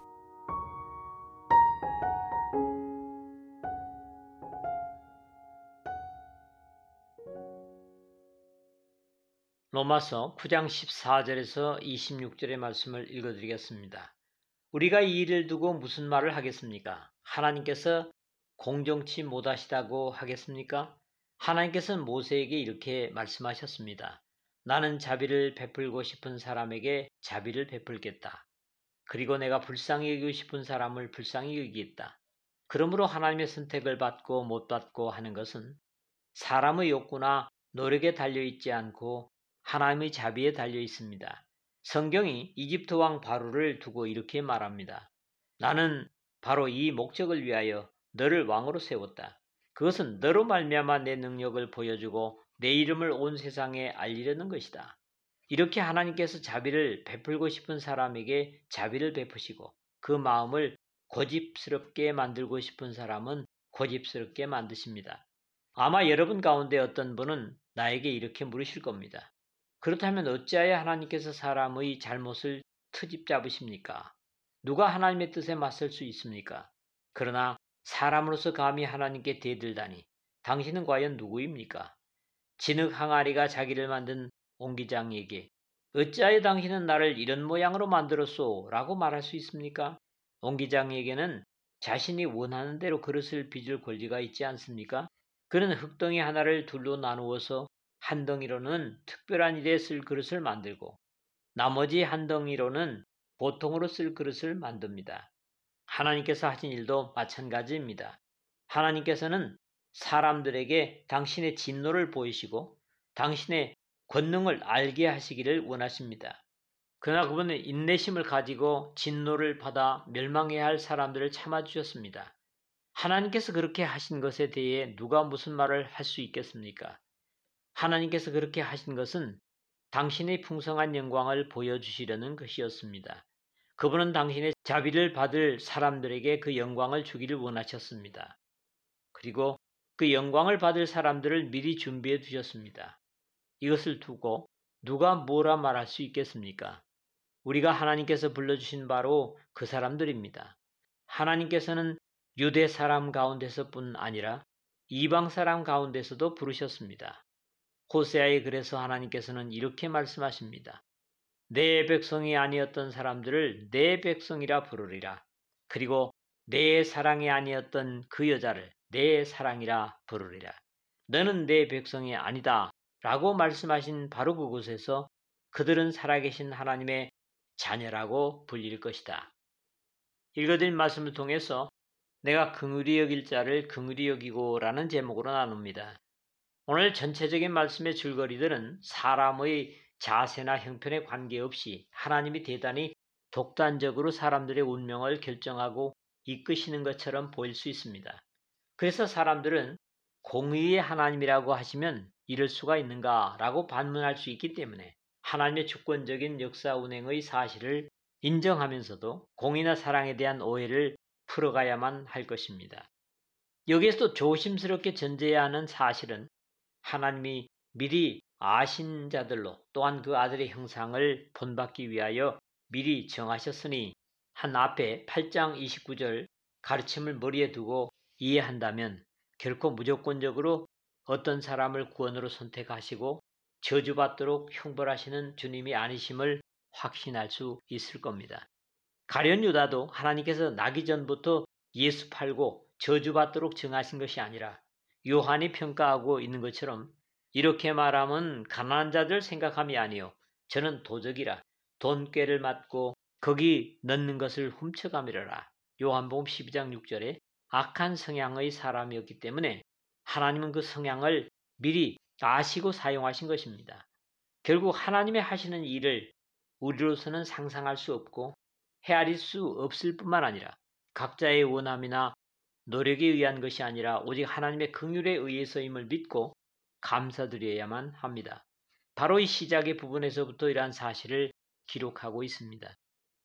로마서 구 장 십사 절에서 이십육 절의 말씀을 읽어드리겠습니다. 우리가 이 일을 두고 무슨 말을 하겠습니까? 하나님께서 공정치 못하시다고 하겠습니까? 하나님께서는 모세에게 이렇게 말씀하셨습니다. 나는 자비를 베풀고 싶은 사람에게 자비를 베풀겠다. 그리고 내가 불쌍히 여기고 싶은 사람을 불쌍히 여기겠다. 그러므로 하나님의 선택을 받고 못 받고 하는 것은 사람의 욕구나 노력에 달려있지 않고 하나님의 자비에 달려 있습니다. 성경이 이집트 왕 바로를 두고 이렇게 말합니다. 나는 바로 이 목적을 위하여 너를 왕으로 세웠다. 그것은 너로 말미암아 내 능력을 보여주고 내 이름을 온 세상에 알리려는 것이다. 이렇게 하나님께서 자비를 베풀고 싶은 사람에게 자비를 베푸시고 그 마음을 고집스럽게 만들고 싶은 사람은 고집스럽게 만드십니다. 아마 여러분 가운데 어떤 분은 나에게 이렇게 물으실 겁니다. 그렇다면 어찌하여 하나님께서 사람의 잘못을 트집 잡으십니까? 누가 하나님의 뜻에 맞설 수 있습니까? 그러나 사람으로서 감히 하나님께 대들다니 당신은 과연 누구입니까? 진흙 항아리가 자기를 만든 옹기장에게 어찌하여 당신은 나를 이런 모양으로 만들었소? 라고 말할 수 있습니까? 옹기장에게는 자신이 원하는 대로 그릇을 빚을 권리가 있지 않습니까? 그는 흙덩이 하나를 둘로 나누어서 한 덩이로는 특별한 일에 쓸 그릇을 만들고 나머지 한 덩이로는 보통으로 쓸 그릇을 만듭니다. 하나님께서 하신 일도 마찬가지입니다. 하나님께서는 사람들에게 당신의 진노를 보이시고 당신의 권능을 알게 하시기를 원하십니다. 그러나 그분은 인내심을 가지고 진노를 받아 멸망해야 할 사람들을 참아주셨습니다. 하나님께서 그렇게 하신 것에 대해 누가 무슨 말을 할 수 있겠습니까? 하나님께서 그렇게 하신 것은 당신의 풍성한 영광을 보여주시려는 것이었습니다. 그분은 당신의 자비를 받을 사람들에게 그 영광을 주기를 원하셨습니다. 그리고 그 영광을 받을 사람들을 미리 준비해 두셨습니다. 이것을 두고 누가 뭐라 말할 수 있겠습니까? 우리가 하나님께서 불러주신 바로 그 사람들입니다. 하나님께서는 유대 사람 가운데서뿐 아니라 이방 사람 가운데서도 부르셨습니다. 호세아의 글에서 하나님께서는 이렇게 말씀하십니다. 내 백성이 아니었던 사람들을 내 백성이라 부르리라. 그리고 내 사랑이 아니었던 그 여자를 내 사랑이라 부르리라. 너는 내 백성이 아니다 라고 말씀하신 바로 그곳에서 그들은 살아계신 하나님의 자녀라고 불릴 것이다. 읽어드린 말씀을 통해서 내가 긍휼히 여길 자를 긍휼히 여기고 라는 제목으로 나눕니다. 오늘 전체적인 말씀의 줄거리들은 사람의 자세나 형편에 관계없이 하나님이 대단히 독단적으로 사람들의 운명을 결정하고 이끄시는 것처럼 보일 수 있습니다. 그래서 사람들은 공의의 하나님이라고 하시면 이럴 수가 있는가 라고 반문할 수 있기 때문에 하나님의 주권적인 역사 운행의 사실을 인정하면서도 공의나 사랑에 대한 오해를 풀어가야만 할 것입니다. 여기에서도 조심스럽게 전제해야 하는 사실은 하나님이 미리 아신 자들로 또한 그 아들의 형상을 본받기 위하여 미리 정하셨으니 한 앞에 팔 장 이십구 절 가르침을 머리에 두고 이해한다면 결코 무조건적으로 어떤 사람을 구원으로 선택하시고 저주받도록 형벌하시는 주님이 아니심을 확신할 수 있을 겁니다. 가룟 유다도 하나님께서 나기 전부터 예수 팔고 저주받도록 정하신 것이 아니라 요한이 평가하고 있는 것처럼 이렇게 말하면 가난한 자들 생각함이 아니요 저는 도적이라 돈꾀를 맞고 거기 넣는 것을 훔쳐가미러라. 요한복음 십이 장 육 절에 악한 성향의 사람이었기 때문에 하나님은 그 성향을 미리 아시고 사용하신 것입니다. 결국 하나님의 하시는 일을 우리로서는 상상할 수 없고 헤아릴 수 없을 뿐만 아니라 각자의 원함이나 노력에 의한 것이 아니라 오직 하나님의 긍휼에 의해서임을 믿고 감사드려야만 합니다. 바로 이 시작의 부분에서부터 이러한 사실을 기록하고 있습니다.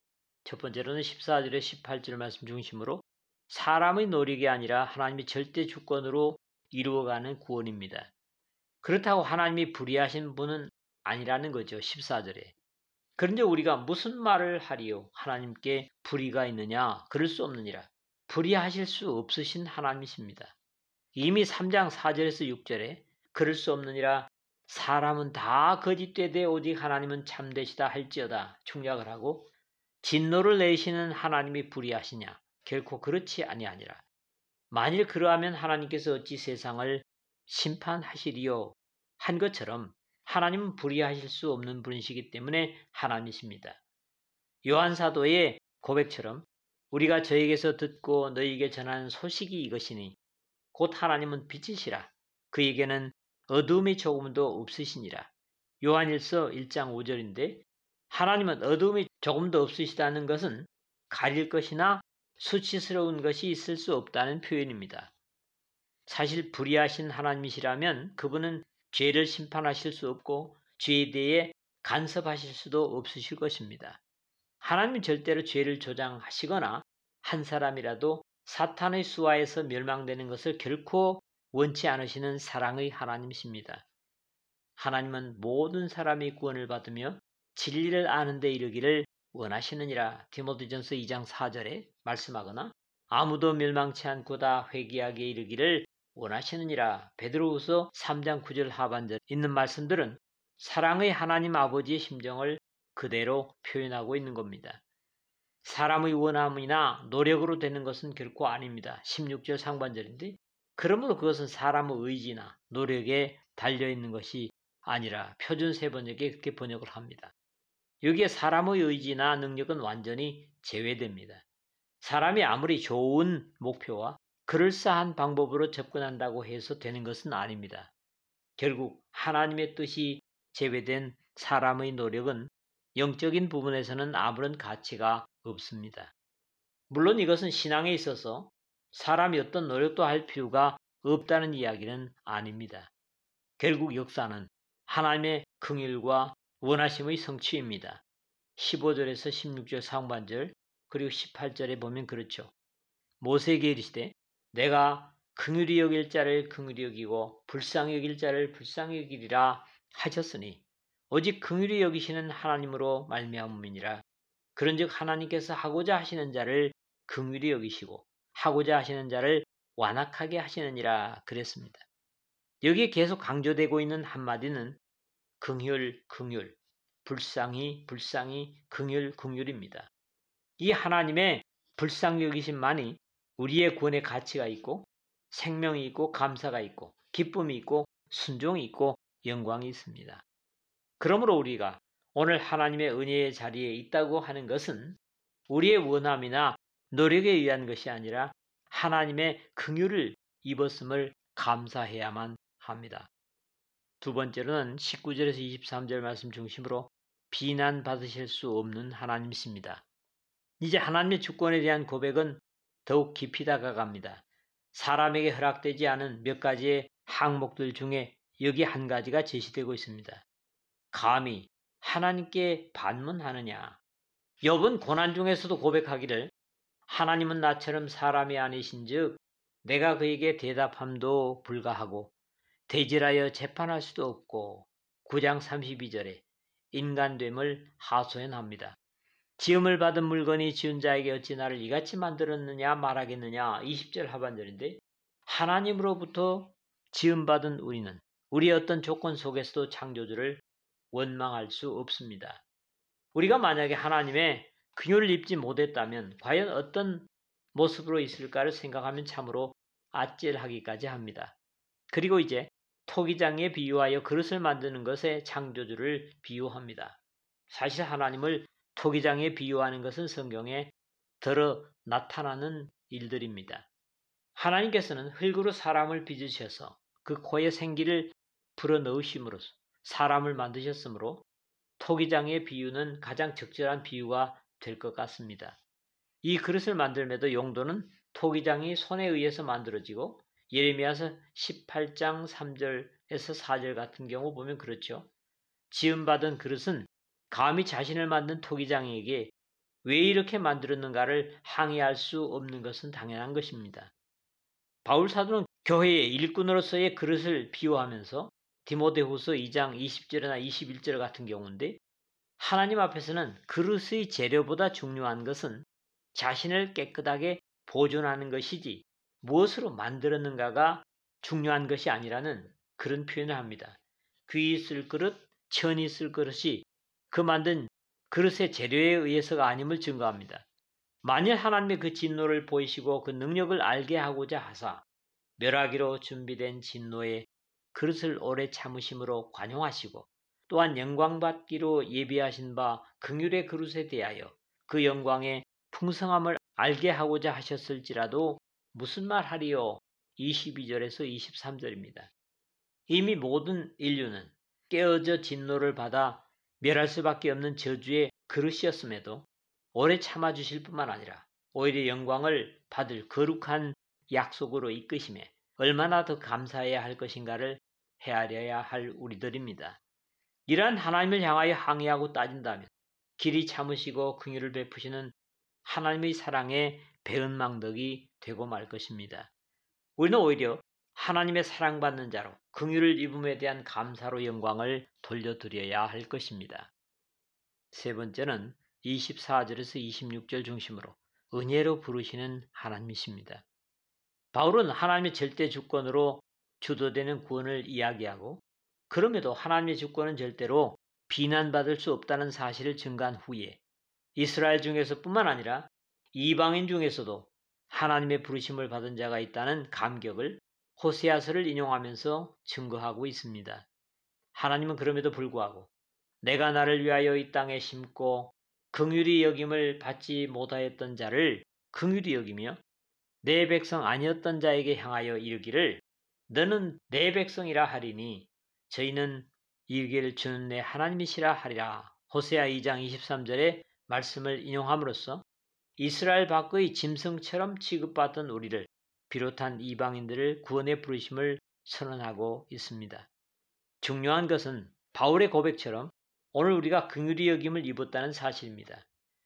첫 번째로는 십사 절에 십팔 절 말씀 중심으로 사람의 노력이 아니라 하나님의 절대 주권으로 이루어가는 구원입니다. 그렇다고 하나님이 불의하신 분은 아니라는 거죠. 십사 절에. 그런데 우리가 무슨 말을 하리요? 하나님께 불의가 있느냐? 그럴 수 없느니라. 불의하실 수 없으신 하나님이십니다. 이미 삼 장 사 절에서 육 절에 그럴 수 없느니라. 사람은 다 거짓되되 오직 하나님은 참되시다 할지어다 충약을 하고, 진노를 내시는 하나님이 불의하시냐? 결코 그렇지 아니하니라. 만일 그러하면 하나님께서 어찌 세상을 심판하시리요? 한 것처럼 하나님은 불의하실 수 없는 분이시기 때문에 하나님이십니다. 요한 사도의 고백처럼 우리가 저에게서 듣고 너희에게 전하는 소식이 이것이니 곧 하나님은 빛이시라. 그에게는 어두움이 조금도 없으시니라. 요한일서 일 장 오 절인데, 하나님은 어두움이 조금도 없으시다는 것은 가릴 것이나 수치스러운 것이 있을 수 없다는 표현입니다. 사실 불의하신 하나님이시라면 그분은 죄를 심판하실 수 없고 죄에 대해 간섭하실 수도 없으실 것입니다. 하나님은 절대로 죄를 조장하시거나 한 사람이라도 사탄의 수하에서 멸망되는 것을 결코 원치 않으시는 사랑의 하나님이십니다. 하나님은 모든 사람이 구원을 받으며 진리를 아는 데 이르기를 원하시느니라. 디모데전서 이 장 사 절에 말씀하거나, 아무도 멸망치 않고 다 회개하게 이르기를 원하시느니라. 베드로후서 삼 장 구 절 하반절에 있는 말씀들은 사랑의 하나님 아버지의 심정을 그대로 표현하고 있는 겁니다. 사람의 원함이나 노력으로 되는 것은 결코 아닙니다. 십육 절 상반절인데, 그러므로 그것은 사람의 의지나 노력에 달려있는 것이 아니라 표준 세번역에 그렇게 번역을 합니다. 여기에 사람의 의지나 능력은 완전히 제외됩니다. 사람이 아무리 좋은 목표와 그럴싸한 방법으로 접근한다고 해서 되는 것은 아닙니다. 결국 하나님의 뜻이 제외된 사람의 노력은 영적인 부분에서는 아무런 가치가 없습니다. 물론 이것은 신앙에 있어서 사람이 어떤 노력도 할 필요가 없다는 이야기는 아닙니다. 결국 역사는 하나님의 긍휼과 원하심의 성취입니다. 십오 절에서 십육 절 상반절 그리고 십팔 절에 보면 그렇죠. 모세에게 이르시되 내가 긍휼히 여길 자를 긍휼히 여기고 불쌍히 여길 자를 불쌍히 여기리라 하셨으니 오직 긍휼히 여기시는 하나님으로 말미암음이니라. 그런즉 하나님께서 하고자 하시는 자를 긍휼히 여기시고 하고자 하시는 자를 완악하게 하시느니라 그랬습니다. 여기에 계속 강조되고 있는 한마디는 긍휼, 긍휼, 불쌍히, 불쌍히, 긍휼, 긍휼입니다. 이 하나님의 불쌍히 여기심만이 우리의 구원의 가치가 있고 생명이 있고 감사가 있고 기쁨이 있고 순종이 있고 영광이 있습니다. 그러므로 우리가 오늘 하나님의 은혜의 자리에 있다고 하는 것은 우리의 원함이나 노력에 의한 것이 아니라 하나님의 긍휼을 입었음을 감사해야만 합니다. 두 번째로는 십구 절에서 이십삼 절 말씀 중심으로 비난받으실 수 없는 하나님이십니다. 이제 하나님의 주권에 대한 고백은 더욱 깊이 다가갑니다. 사람에게 허락되지 않은 몇 가지의 항목들 중에 여기 한 가지가 제시되고 있습니다. 감히 하나님께 반문하느냐. 욥은 고난 중에서도 고백하기를 하나님은 나처럼 사람이 아니신즉 내가 그에게 대답함도 불가하고 대질하여 재판할 수도 없고 구 장 삼십이 절에 인간됨을 하소연합니다. 지음을 받은 물건이 지은 자에게 어찌 나를 이같이 만들었느냐 말하겠느냐. 이십 절 하반절인데, 하나님으로부터 지음받은 우리는 우리의 어떤 조건 속에서도 창조주를 원망할 수 없습니다. 우리가 만약에 하나님의 긍휼을 입지 못했다면 과연 어떤 모습으로 있을까를 생각하면 참으로 아찔하기까지 합니다. 그리고 이제 토기장에 비유하여 그릇을 만드는 것에 창조주를 비유합니다. 사실 하나님을 토기장에 비유하는 것은 성경에 더러 나타나는 일들입니다. 하나님께서는 흙으로 사람을 빚으셔서 그 코에 생기를 불어넣으심으로써 사람을 만드셨으므로 토기장의 비유는 가장 적절한 비유가 될 것 같습니다. 이 그릇을 만들면도 용도는 토기장이 손에 의해서 만들어지고 예레미야서 십팔 장 삼 절에서 사 절 같은 경우 보면 그렇죠. 지음받은 그릇은 감히 자신을 만든 토기장에게 왜 이렇게 만들었는가를 항의할 수 없는 것은 당연한 것입니다. 바울 사도는 교회의 일꾼으로서의 그릇을 비유하면서 디모데후서 이 장 이십 절이나 이십일 절 같은 경우인데 하나님 앞에서는 그릇의 재료보다 중요한 것은 자신을 깨끗하게 보존하는 것이지 무엇으로 만들었는가가 중요한 것이 아니라는 그런 표현을 합니다. 귀히 쓸 그릇, 천히 쓸 그릇이 그 만든 그릇의 재료에 의해서가 아님을 증거합니다. 만일 하나님의 그 진노를 보이시고 그 능력을 알게 하고자 하사 멸하기로 준비된 진노의 그릇을 오래 참으심으로 관용하시고 또한 영광받기로 예비하신 바 긍휼의 그릇에 대하여 그 영광의 풍성함을 알게 하고자 하셨을지라도 무슨 말 하리요? 이십이 절에서 이십삼 절입니다. 이미 모든 인류는 깨어져 진노를 받아 멸할 수밖에 없는 저주의 그릇이었음에도 오래 참아주실 뿐만 아니라 오히려 영광을 받을 거룩한 약속으로 이끄심에 얼마나 더 감사해야 할 것인가를 헤아려야 할 우리들입니다. 이러한 하나님을 향하여 항의하고 따진다면 길이 참으시고 긍휼을 베푸시는 하나님의 사랑의 배은망덕이 되고 말 것입니다. 우리는 오히려 하나님의 사랑받는 자로 긍휼을 입음에 대한 감사로 영광을 돌려드려야 할 것입니다. 세 번째는 이십사 절에서 이십육 절 중심으로 은혜로 부르시는 하나님이십니다. 바울은 하나님의 절대 주권으로 주도되는 구원을 이야기하고 그럼에도 하나님의 주권은 절대로 비난받을 수 없다는 사실을 증거한 후에 이스라엘 중에서뿐만 아니라 이방인 중에서도 하나님의 부르심을 받은 자가 있다는 감격을 호세아서를 인용하면서 증거하고 있습니다. 하나님은 그럼에도 불구하고 내가 나를 위하여 이 땅에 심고 긍휼히 여김을 받지 못하였던 자를 긍휼히 여기며 내 백성 아니었던 자에게 향하여 이르기를 너는 내 백성이라 하리니 저희는 이르기를 주는 내 하나님이시라 하리라. 호세아 이 장 이십삼 절의 말씀을 인용함으로써 이스라엘 밖의 짐승처럼 취급받던 우리를 비롯한 이방인들을 구원에 부르심을 선언하고 있습니다. 중요한 것은 바울의 고백처럼 오늘 우리가 긍휼히 여김을 입었다는 사실입니다.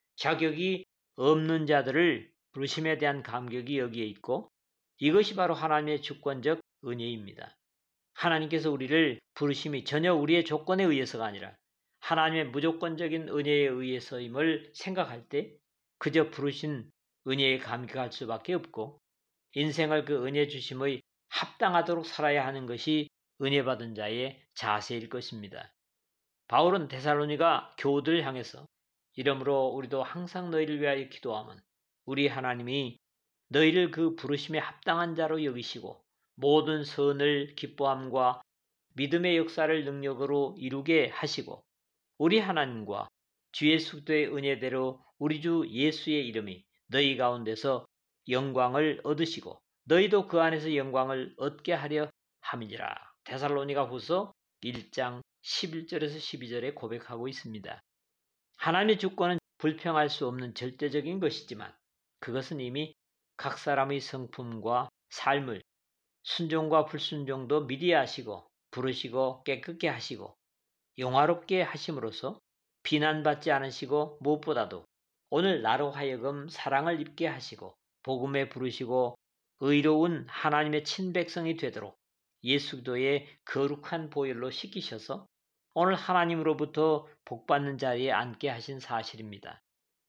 자격이 없는 자들을 부르심에 대한 감격이 여기에 있고 이것이 바로 하나님의 주권적 은혜입니다. 하나님께서 우리를 부르심이 전혀 우리의 조건에 의해서가 아니라 하나님의 무조건적인 은혜에 의해서임을 생각할 때 그저 부르신 은혜에 감격할 수밖에 없고 인생을 그 은혜 주심의 합당하도록 살아야 하는 것이 은혜 받은 자의 자세일 것입니다. 바울은 데살로니가 교우들을 향해서 이러므로 우리도 항상 너희를 위하여 기도하면 우리 하나님이 너희를 그 부르심에 합당한 자로 여기시고 모든 선을 기뻐함과 믿음의 역사를 능력으로 이루게 하시고 우리 하나님과 주 예수 그리스도의 은혜대로 우리 주 예수의 이름이 너희 가운데서 영광을 얻으시고 너희도 그 안에서 영광을 얻게 하려 함이니라. 데살로니가 후서 일 장 십일 절에서 십이 절에 고백하고 있습니다. 하나님의 주권은 불평할 수 없는 절대적인 것이지만 그것은 이미 각 사람의 성품과 삶을 순종과 불순종도 미리 아시고 부르시고 깨끗게 하시고 영화롭게 하심으로써 비난받지 않으시고 무엇보다도 오늘 나로 하여금 사랑을 입게 하시고 복음에 부르시고 의로운 하나님의 친백성이 되도록 예수 그리스도의 거룩한 보혈로 씻기셔서 오늘 하나님으로부터 복받는 자리에 앉게 하신 사실입니다.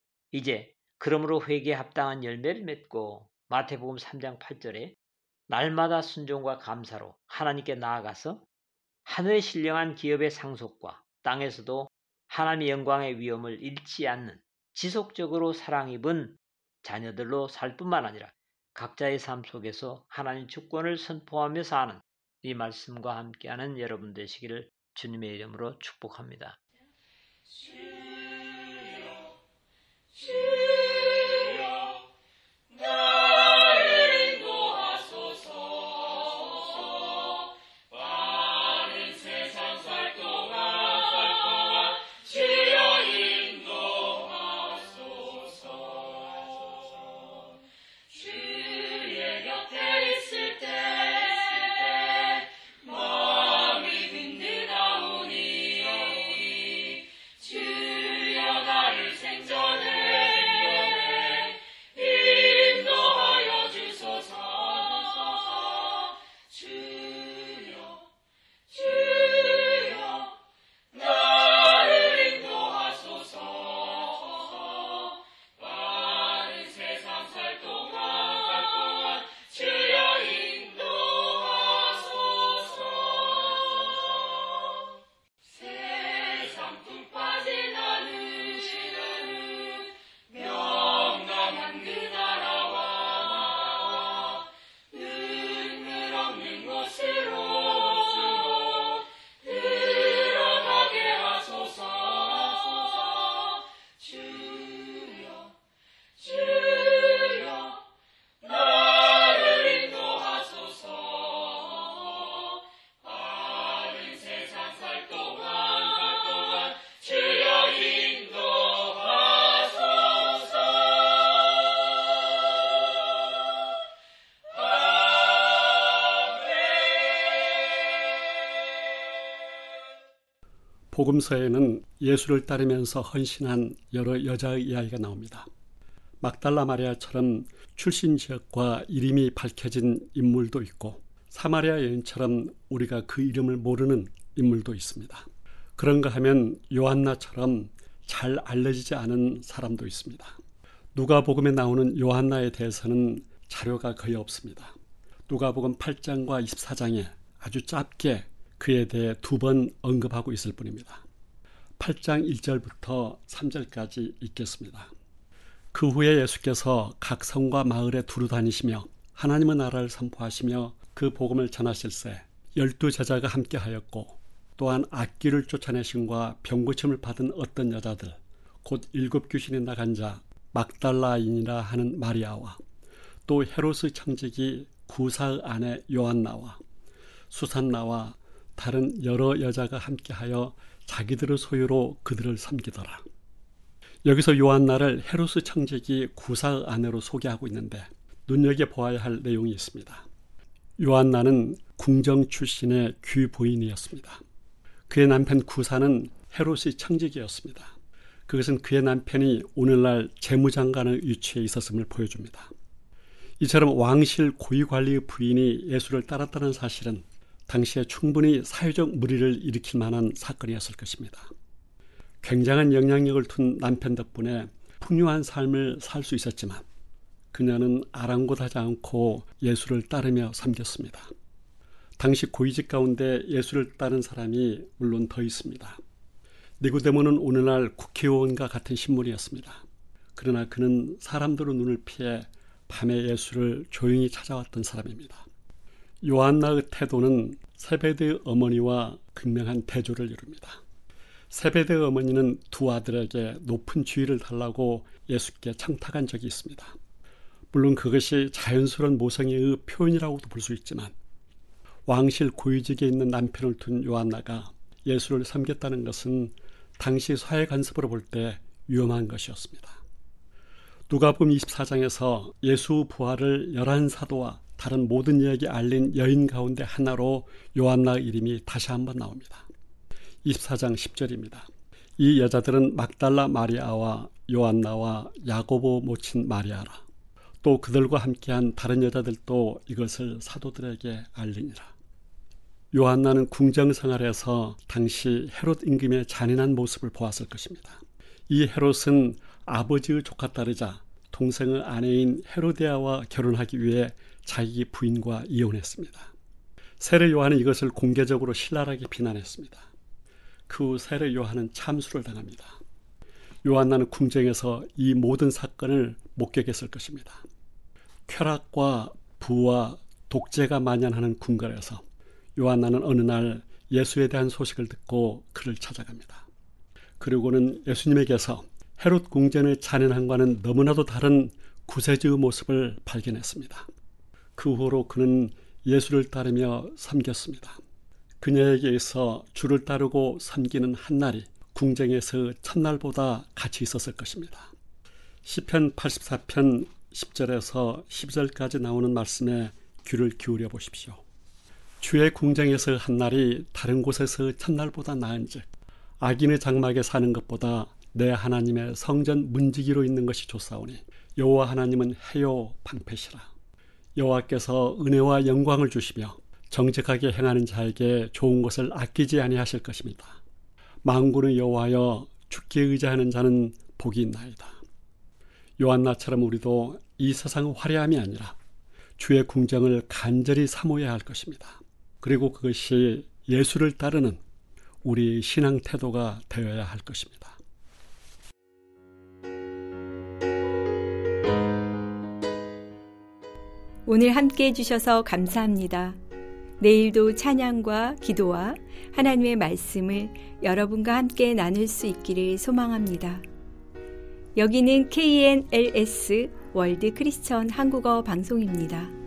이제 그러므로 회개에 합당한 열매를 맺고 마태복음 삼 장 팔 절에 날마다 순종과 감사로 하나님께 나아가서 하늘의 신령한 기업의 상속과 땅에서도 하나님의 영광의 위엄을 잃지 않는 지속적으로 사랑 입은 자녀들로 살 뿐만 아니라 각자의 삶 속에서 하나님 주권을 선포하며 사는 이 말씀과 함께하는 여러분 되시기를 주님의 이름으로 축복합니다. 주여, 주여, 나를 인도하소서. 빠른 세상 살 동안, 살 동안 주여 인도하소서. 주의 곁에 있을 때 생전에 복음서에는 예수를 따르면서 헌신한 여러 여자의 이야기가 나옵니다. 막달라 마리아처럼 출신 지역과 이름이 밝혀진 인물도 있고 사마리아 여인처럼 우리가 그 이름을 모르는 인물도 있습니다. 그런가 하면 요한나처럼 잘 알려지지 않은 사람도 있습니다. 누가복음에 나오는 요한나에 대해서는 자료가 거의 없습니다. 누가복음 팔 장과 이십사 장에 아주 짧게 그에 대해 두 번 언급하고 있을 뿐입니다. 팔 장 일 절부터 삼 절까지 읽겠습니다. 그 후에 예수께서 각 성과 마을에 두루 다니시며 하나님의 나라를 선포하시며 그 복음을 전하실세 열두 제자가 함께하였고 또한 악귀를 쫓아내심과 병고침을 받은 어떤 여자들 곧 일곱 귀신이 나간 자 막달라인이라 하는 마리아와 또 헤롯의 청지기 구사의 아내 요한나와 수산나와 다른 여러 여자가 함께하여 자기들의 소유로 그들을 섬기더라. 여기서 요한나를 헤롯의 청지기 구사의 아내로 소개하고 있는데 눈여겨보아야 할 내용이 있습니다. 요한나는 궁정 출신의 귀부인이었습니다. 그의 남편 구사는 헤롯의 청지기였습니다. 그것은 그의 남편이 오늘날 재무장관의 위치에 있었음을 보여줍니다. 이처럼 왕실 고위관리의 부인이 예수를 따랐다는 사실은 당시에 충분히 사회적 물의를 일으킬 만한 사건이었을 것입니다. 굉장한 영향력을 둔 남편 덕분에 풍요한 삶을 살 수 있었지만 그녀는 아랑곳하지 않고 예수를 따르며 섬겼습니다. 당시 고위직 가운데 예수를 따른 사람이 물론 더 있습니다. 니고데모는 오늘날 국회의원과 같은 신분이었습니다. 그러나 그는 사람들의 눈을 피해 밤에 예수를 조용히 찾아왔던 사람입니다. 요한나의 태도는 세베대의 어머니와 극명한 대조를 이룹니다. 세베대의 어머니는 두 아들에게 높은 지위를 달라고 예수께 청탁한 적이 있습니다. 물론 그것이 자연스러운 모성애의 표현이라고도 볼 수 있지만 왕실 고위직에 있는 남편을 둔 요한나가 예수를 섬겼다는 것은 당시 사회 간섭으로 볼 때 위험한 것이었습니다. 누가복음 이십사 장에서 예수 부활을 열한 사도와 다른 모든 이에게 알린 여인 가운데 하나로 요한나의 이름이 다시 한번 나옵니다. 이십사 장 십 절입니다. 이 여자들은 막달라 마리아와 요한나와 야고보 모친 마리아라. 또 그들과 함께한 다른 여자들도 이것을 사도들에게 알리니라. 요한나는 궁정 생활에서 당시 헤롯 임금의 잔인한 모습을 보았을 것입니다. 이 헤롯은 아버지의 조카딸이자 동생의 아내인 헤로데아와 결혼하기 위해 자기 부인과 이혼했습니다. 세례 요한은 이것을 공개적으로 신랄하게 비난했습니다. 그 후 세례 요한은 참수를 당합니다. 요한나는 궁정에서 이 모든 사건을 목격했을 것입니다. 쾌락과 부와 독재가 만연하는 궁궐에서 요한나는 어느 날 예수에 대한 소식을 듣고 그를 찾아갑니다. 그리고는 예수님에게서 헤롯 궁전의 잔인함과는 너무나도 다른 구세주의 모습을 발견했습니다. 그 후로 그는 예수를 따르며 섬겼습니다. 그녀에게 있어 주를 따르고 섬기는 한날이 궁정에서 첫날보다 같이 있었을 것입니다. 시편 팔십사 편 십 절에서 십이 절까지 나오는 말씀에 귀를 기울여 보십시오. 주의 궁정에서 한날이 다른 곳에서 첫날보다 나은즉 악인의 장막에 사는 것보다 내 하나님의 성전 문지기로 있는 것이 좋사오니 여호와 하나님은 해요 방패시라. 여호와께서 은혜와 영광을 주시며 정직하게 행하는 자에게 좋은 것을 아끼지 아니하실 것입니다. 만군의 여호와여 주께 의지하는 자는 복이 있나이다. 요한나처럼 우리도 이 세상의 화려함이 아니라 주의 궁정을 간절히 사모해야 할 것입니다. 그리고 그것이 예수를 따르는 우리 신앙 태도가 되어야 할 것입니다. 오늘 함께 해주셔서 감사합니다. 내일도 찬양과 기도와 하나님의 말씀을 여러분과 함께 나눌 수 있기를 소망합니다. 여기는 케이엔엘에스 월드 크리스천 한국어 방송입니다.